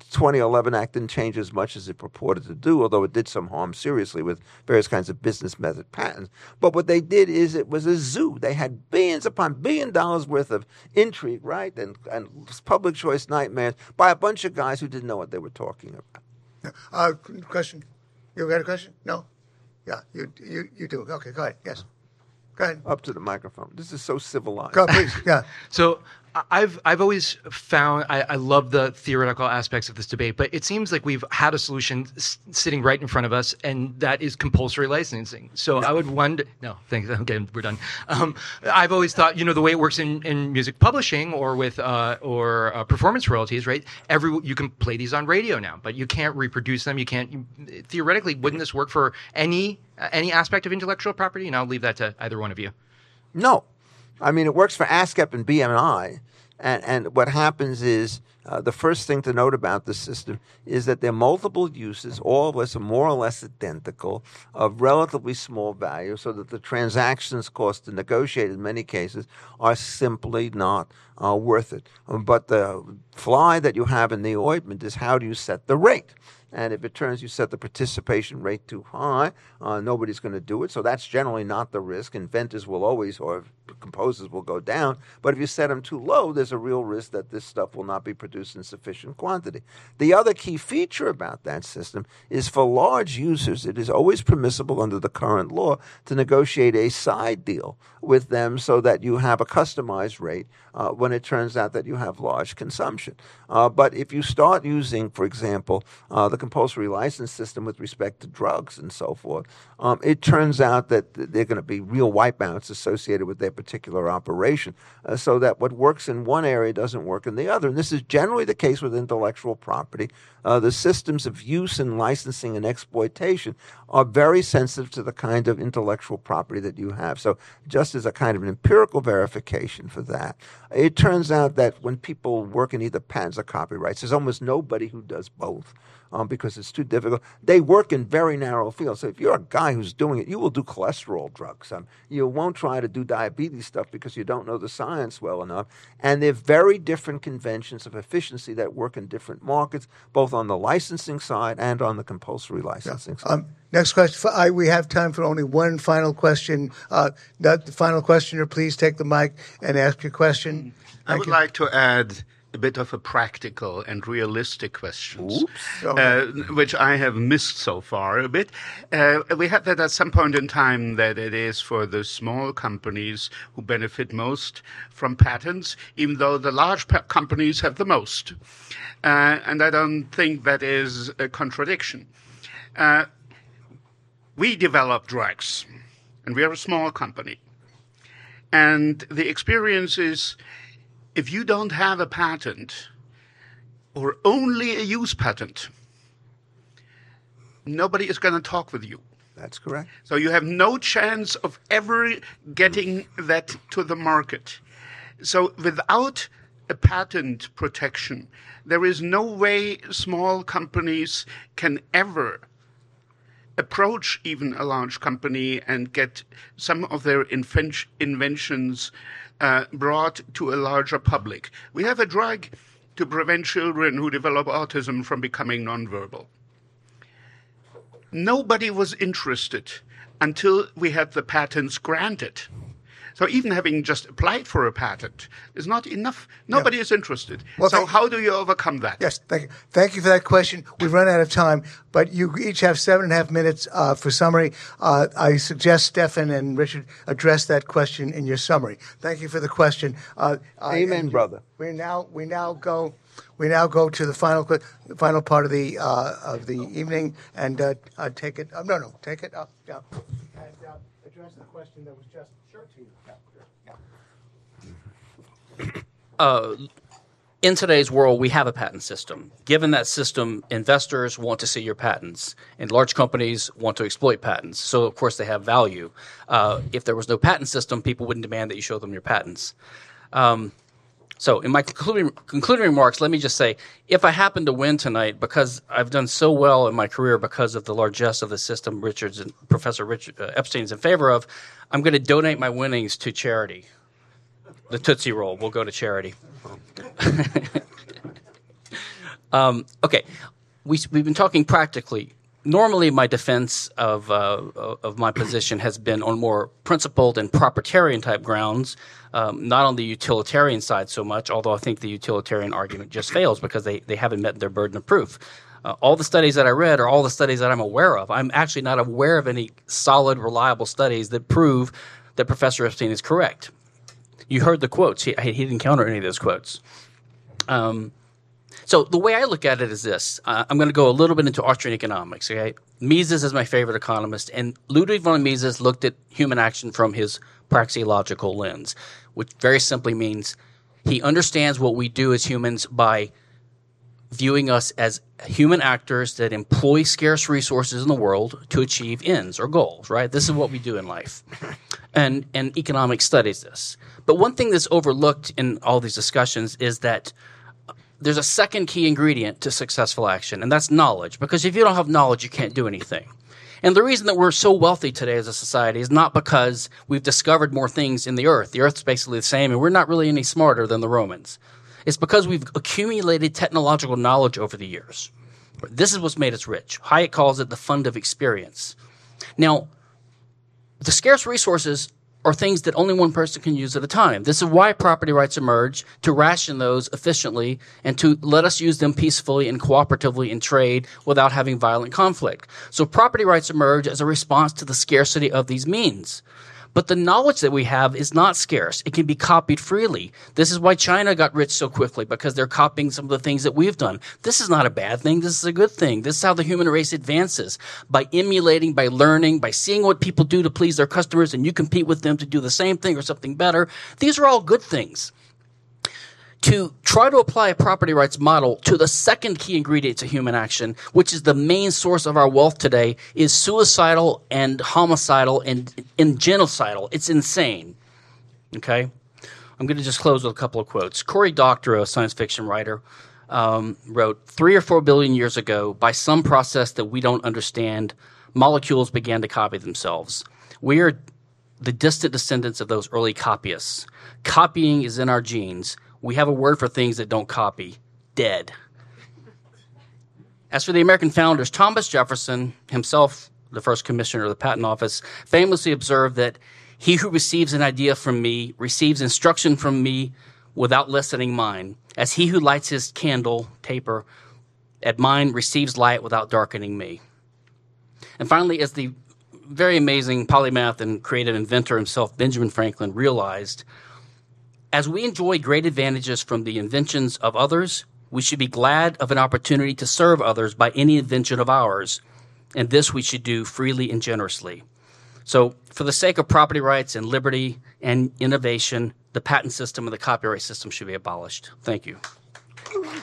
2011 Act didn't change as much as it purported to do, although it did some harm seriously with various kinds of business method patents. But what they did is it was a zoo. They had billions upon $1 billion worth of intrigue, right, and public choice nightmares by a bunch of guys who didn't know what they were talking about. Question? You got a question? No? Yeah, you do. Okay, go ahead. Yes. Go ahead. Up to the microphone. This is so civilized. Go, please. Yeah. So I've always found I love the theoretical aspects of this debate, but it seems like we've had a solution sitting right in front of us, and that is compulsory licensing. So I would wonder. No, thanks. Okay, we're done. I've always thought, the way it works in music publishing or with performance royalties, right? You can play these on radio now, but you can't reproduce them. You can't. Theoretically, wouldn't this work for any aspect of intellectual property? And I'll leave that to either one of you. No. I mean, it works for ASCAP and BMI, and what happens is the first thing to note about the system is that there are multiple uses, all of us are more or less identical, of relatively small value, so that the transactions cost to negotiate in many cases are simply not worth it. But the fly that you have in the ointment is how do you set the rate? And if it turns you set the participation rate too high, nobody's going to do it. So that's generally not the risk. Inventors will always, or composers will go down. But if you set them too low, there's a real risk that this stuff will not be produced in sufficient quantity. The other key feature about that system is for large users, it is always permissible under the current law to negotiate a side deal with them so that you have a customized rate when it turns out that you have large consumption. But if you start using, for example, the compulsory license system with respect to drugs and so forth, it turns out that there are going to be real wipeouts associated with their particular operation, so that what works in one area doesn't work in the other. And this is generally the case with intellectual property. The systems of use and licensing and exploitation are very sensitive to the kind of intellectual property that you have. So just as a kind of an empirical verification for that, it turns out that when people work in either patents or copyrights, there's almost nobody who does both. Because it's too difficult. They work in very narrow fields. So if you're a guy who's doing it, you will do cholesterol drugs. You won't try to do diabetes stuff because you don't know the science well enough. And they're very different conventions of efficiency that work in different markets, both on the licensing side and on the compulsory licensing side. Next question. We have time for only one final question. The final questioner, please take the mic and ask your question. I would like to add a bit of a practical and realistic questions, which I have missed so far a bit. We had that at some point in time that it is for the small companies who benefit most from patents, even though the large companies have the most. And I don't think that is a contradiction. We develop drugs, and we are a small company. And the experience is, if you don't have a patent or only a use patent, nobody is going to talk with you. That's correct. So you have no chance of ever getting that to the market. So without a patent protection, there is no way small companies can ever approach even a large company and get some of their inventions brought to a larger public. We have a drug to prevent children who develop autism from becoming nonverbal. Nobody was interested until we had the patents granted. So even having just applied for a patent is not enough. Nobody is interested. Well, so how do you overcome that? Yes, thank you. Thank you for that question. We've run out of time, but you each have 7.5 minutes for summary. I suggest Stefan and Richard address that question in your summary. Thank you for the question. Amen, brother. We now go to the final part of the evening and take it. Take it up. Yeah. And address the question that was just to you. In today's world, we have a patent system. Given that system, investors want to see your patents, and large companies want to exploit patents. So, of course, they have value. If there was no patent system, people wouldn't demand that you show them your patents. So in my concluding remarks, let me just say, if I happen to win tonight, because I've done so well in my career because of the largesse of the system Professor Epstein's in favor of, I'm going to donate my winnings to charity. The Tootsie Roll will go to charity. Okay, we've been talking practically. Normally, my defense of my position has been on more principled and proprietarian type grounds, not on the utilitarian side so much. Although I think the utilitarian argument just fails because they haven't met their burden of proof. All the studies that I read are all the studies that I'm aware of. I'm actually not aware of any solid, reliable studies that prove that Professor Epstein is correct. You heard the quotes. He didn't counter any of those quotes. So the way I look at it is this. I'm going to go a little bit into Austrian economics. Okay, Mises is my favorite economist, and Ludwig von Mises looked at human action from his praxeological lens, which very simply means he understands what we do as humans by viewing us as human actors that employ scarce resources in the world to achieve ends or goals, right? This is what we do in life. And economics studies this. But one thing that's overlooked in all these discussions is that there's a second key ingredient to successful action, and that's knowledge. Because if you don't have knowledge, you can't do anything. And the reason that we're so wealthy today as a society is not because we've discovered more things in the earth. The earth's basically the same, and we're not really any smarter than the Romans. It's because we've accumulated technological knowledge over the years. This is what's made us rich. Hayek calls it the fund of experience. Now, the scarce resources are things that only one person can use at a time. This is why property rights emerge, to ration those efficiently and to let us use them peacefully and cooperatively in trade without having violent conflict. So property rights emerge as a response to the scarcity of these means. But the knowledge that we have is not scarce. It can be copied freely. This is why China got rich so quickly, because they're copying some of the things that we've done. This is not a bad thing. This is a good thing. This is how the human race advances, by emulating, by learning, by seeing what people do to please their customers, and you compete with them to do the same thing or something better. These are all good things. To try to apply a property rights model to the second key ingredient to human action, which is the main source of our wealth today, is suicidal and homicidal and genocidal. It's insane. Okay? I'm going to just close with a couple of quotes. Cory Doctorow, a science fiction writer, wrote, 3 or 4 billion years ago, by some process that we don't understand, molecules began to copy themselves. We are the distant descendants of those early copyists. Copying is in our genes. We have a word for things that don't copy: dead. As for the American founders, Thomas Jefferson, himself the first commissioner of the Patent Office, famously observed that he who receives an idea from me receives instruction from me without lessening mine, as he who lights his candle, taper, at mine receives light without darkening me. And finally, as the very amazing polymath and creative inventor himself, Benjamin Franklin, realized, as we enjoy great advantages from the inventions of others, we should be glad of an opportunity to serve others by any invention of ours, and this we should do freely and generously. So, for the sake of property rights and liberty and innovation, the patent system and the copyright system should be abolished. Thank you. You don't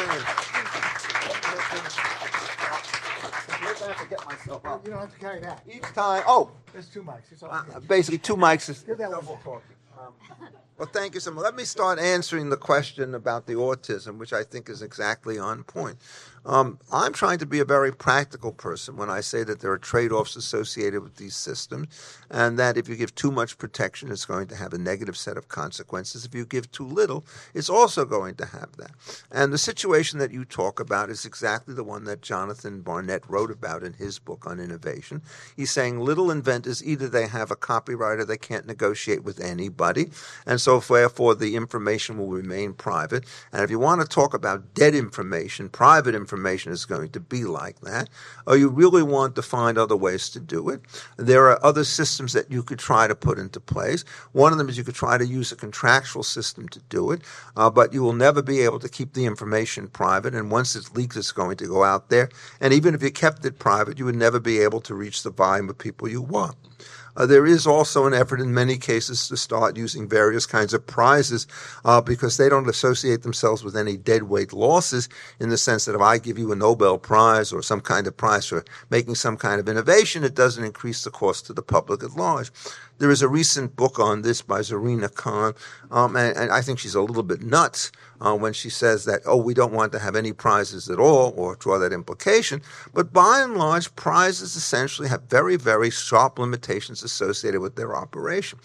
have to carry that. Each time, There's 2 mics. It's all okay. basically 2 mics. Give that one more talk. Well, thank you so much. Let me start answering the question about the autism, which I think is exactly on point. I'm trying to be a very practical person when I say that there are trade-offs associated with these systems, and that if you give too much protection, it's going to have a negative set of consequences. If you give too little, it's also going to have that. And the situation that you talk about is exactly the one that Jonathan Barnett wrote about in his book on innovation. He's saying little inventors, either they have a copyright or they can't negotiate with anybody, and so therefore the information will remain private. And if you want to talk about dead information, private information is going to be like that, or you really want to find other ways to do it, there are other systems that you could try to put into place. One of them is you could try to use a contractual system to do it, but you will never be able to keep the information private, and once it's leaked, it's going to go out there. And even if you kept it private, you would never be able to reach the volume of people you want. There is also an effort in many cases to start using various kinds of prizes because they don't associate themselves with any deadweight losses, in the sense that if I give you a Nobel Prize or some kind of prize for making some kind of innovation, it doesn't increase the cost to the public at large. There is a recent book on this by Zarina Khan, and I think she's a little bit nuts when she says that, we don't want to have any prizes at all, or draw that implication. But by and large, prizes essentially have very, very sharp limitations associated with their operation.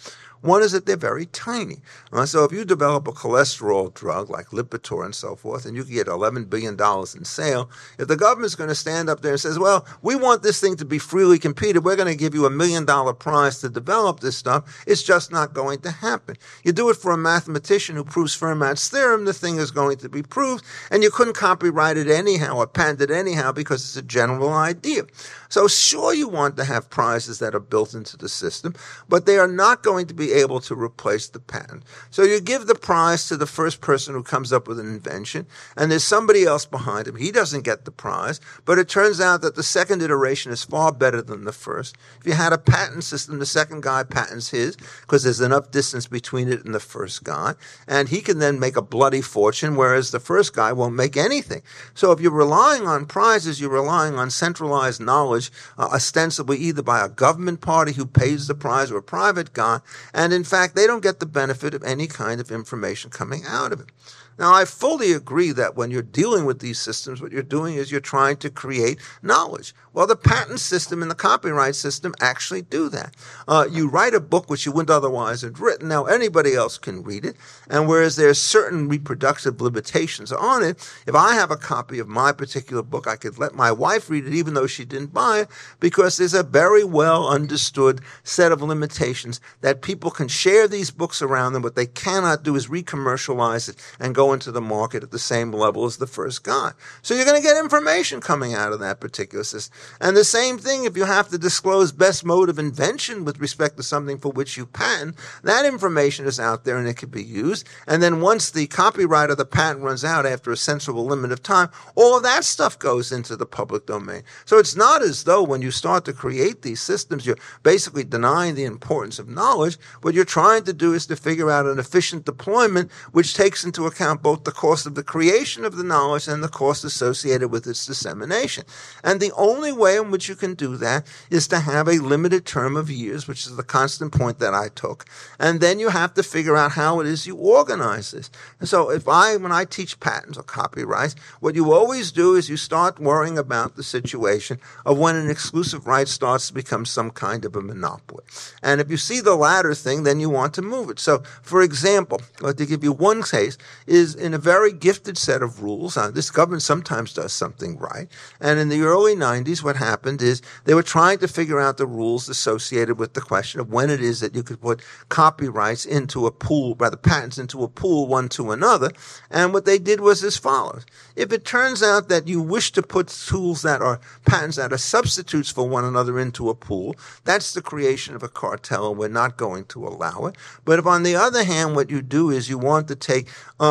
One is that they're very tiny. So if you develop a cholesterol drug like Lipitor and so forth, and you can get $11 billion in sale, if the government's going to stand up there and says, well, we want this thing to be freely competed, we're going to give you $1 million prize to develop this stuff, it's just not going to happen. You do it for a mathematician who proves Fermat's theorem, the thing is going to be proved, and you couldn't copyright it anyhow or patent it anyhow because it's a general idea. So sure, you want to have prizes that are built into the system, but they are not going to be able to replace the patent. So you give the prize to the first person who comes up with an invention, and there's somebody else behind him. He doesn't get the prize, but it turns out that the second iteration is far better than the first. If you had a patent system, the second guy patents his because there's enough distance between it and the first guy, and he can then make a bloody fortune, whereas the first guy won't make anything. So if you're relying on prizes, you're relying on centralized knowledge, ostensibly either by a government party who pays the prize or a private guy, and in fact, they don't get the benefit of any kind of information coming out of it. Now, I fully agree that when you're dealing with these systems, what you're doing is you're trying to create knowledge. Well, the patent system and the copyright system actually do that. You write a book which you wouldn't otherwise have written. Now, anybody else can read it. And whereas there's certain reproductive limitations on it, if I have a copy of my particular book, I could let my wife read it even though she didn't buy it, because there's a very well understood set of limitations that people can share these books around them. What they cannot do is re-commercialize it and go into the market at the same level as the first guy. So you're going to get information coming out of that particular system. And the same thing if you have to disclose best mode of invention with respect to something for which you patent, that information is out there and it can be used. And then once the copyright of the patent runs out after a sensible limit of time, all of that stuff goes into the public domain. So it's not as though when you start to create these systems, you're basically denying the importance of knowledge. What you're trying to do is to figure out an efficient deployment which takes into account both the cost of the creation of the knowledge and the cost associated with its dissemination. And the only way in which you can do that is to have a limited term of years, which is the constant point that I took. And then you have to figure out how it is you organize this. And so when I teach patents or copyrights, what you always do is you start worrying about the situation of when an exclusive right starts to become some kind of a monopoly. And if you see the latter thing, then you want to move it. So, for example, to give you one case, is in a very gifted set of rules. This government sometimes does something right. And in the early 90s, what happened is they were trying to figure out the rules associated with the question of when it is that you could put copyrights into a pool, rather patents into a pool one to another. And what they did was as follows. If it turns out that you wish to put tools that are patents that are substitutes for one another into a pool, that's the creation of a cartel, and we're not going to allow it. But if on the other hand, what you do is you want to take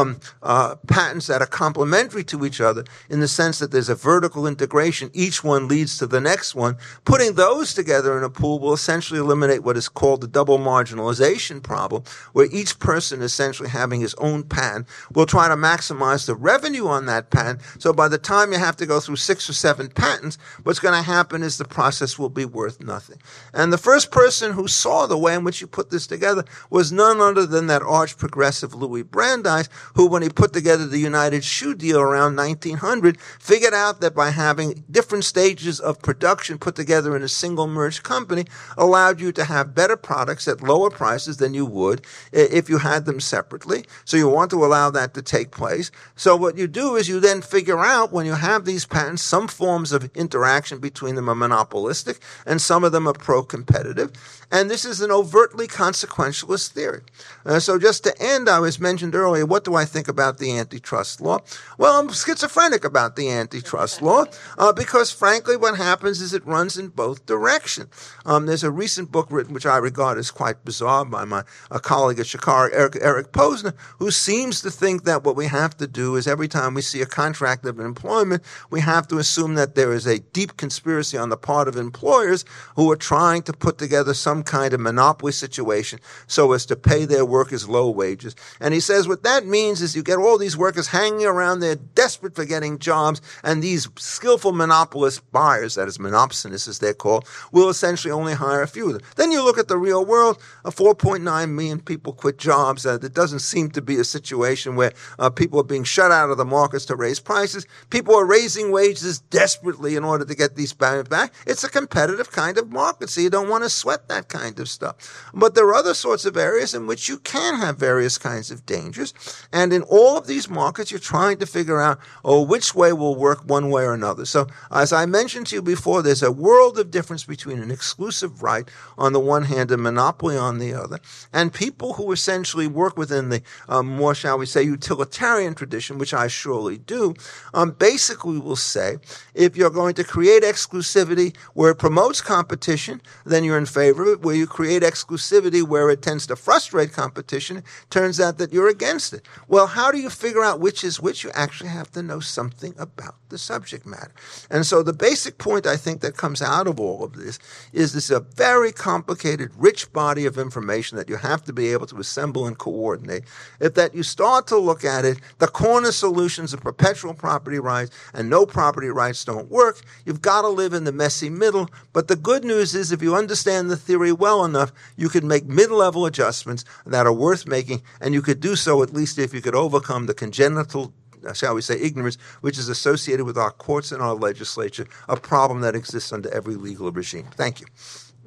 patents that are complementary to each other in the sense that there's a vertical integration, each one leads to the next one, putting those together in a pool will essentially eliminate what is called the double marginalization problem, where each person essentially having his own patent will try to maximize the revenue on that patent. So by the time you have to go through 6 or 7 patents, what's going to happen is the process will be worth nothing. And the first person who saw the way in which you put this together was none other than that arch progressive Louis Brandeis, who, when he put together the United Shoe Deal around 1900, figured out that by having different stages of production put together in a single merged company allowed you to have better products at lower prices than you would if you had them separately. So you want to allow that to take place. So what you do is you then figure out, when you have these patents, some forms of interaction between them are monopolistic and some of them are pro-competitive. And this is an overtly consequentialist theory. So just to end, I was mentioned earlier, what do I think about the antitrust law? Well, I'm schizophrenic about the antitrust law because, frankly, what happens is it runs in both directions. There's a recent book written, which I regard as quite bizarre, by my colleague at Chicago, Eric Posner, who seems to think that what we have to do is every time we see a contract of employment, we have to assume that there is a deep conspiracy on the part of employers who are trying to put together some kind of monopoly situation so as to pay their workers low wages. And he says what that means is you get all these workers hanging around there desperate for getting jobs, and these skillful monopolist buyers, that is monopsonists as they're called, will essentially only hire a few of them. Then you look at the real world, 4.9 million people quit jobs. There doesn't seem to be a situation where people are being shut out of the markets to raise prices. People are raising wages desperately in order to get these back. It's a competitive kind of market, so you don't want to sweat that that kind of stuff. But there are other sorts of areas in which you can have various kinds of dangers. And in all of these markets, you're trying to figure out, which way will work one way or another. So as I mentioned to you before, there's a world of difference between an exclusive right on the one hand and monopoly on the other. And people who essentially work within the more, shall we say, utilitarian tradition, which I surely do, basically will say, if you're going to create exclusivity where it promotes competition, then you're in favor of it. Where you create exclusivity where it tends to frustrate competition, it turns out that you're against it. Well, how do you figure out which is which? You actually have to know something about the subject matter. And so the basic point I think that comes out of all of this is a very complicated, rich body of information that you have to be able to assemble and coordinate. If that you start to look at it, the corner solutions of perpetual property rights and no property rights don't work. You've got to live in the messy middle. But the good news is if you understand the theory well enough, you can make mid-level adjustments that are worth making, and you could do so at least if you could overcome the congenital, shall we say, ignorance, which is associated with our courts and our legislature, a problem that exists under every legal regime. Thank you.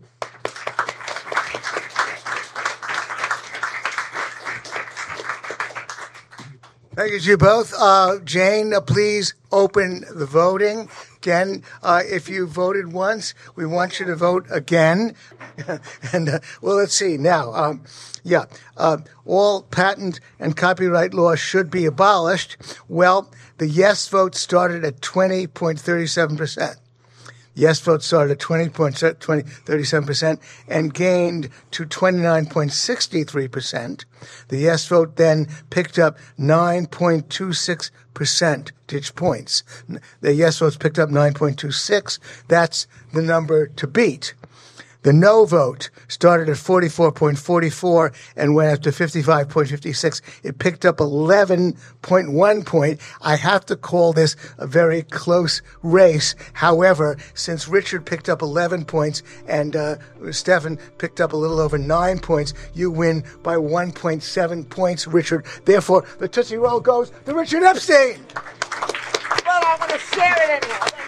Thank you to you both. Jane, please open the voting. Again, if you voted once, we want you to vote again. And, well, let's see. Now, all patent and copyright laws should be abolished. Well, the yes vote started at 20.37%. Yes vote started at 37% and gained to 29.63%. The yes vote then picked up 9.26 percentage points. The yes votes picked up 9.26. That's the number to beat. The no vote started at 44.44 and went up to 55.56. It picked up 11.1 point. I have to call this a very close race. However, since Richard picked up 11 points and Stefan picked up a little over 9 points, you win by 1.7 points, Richard. Therefore, the Tootsie Roll goes to Richard Epstein. Well, I'm going to share it anyhow.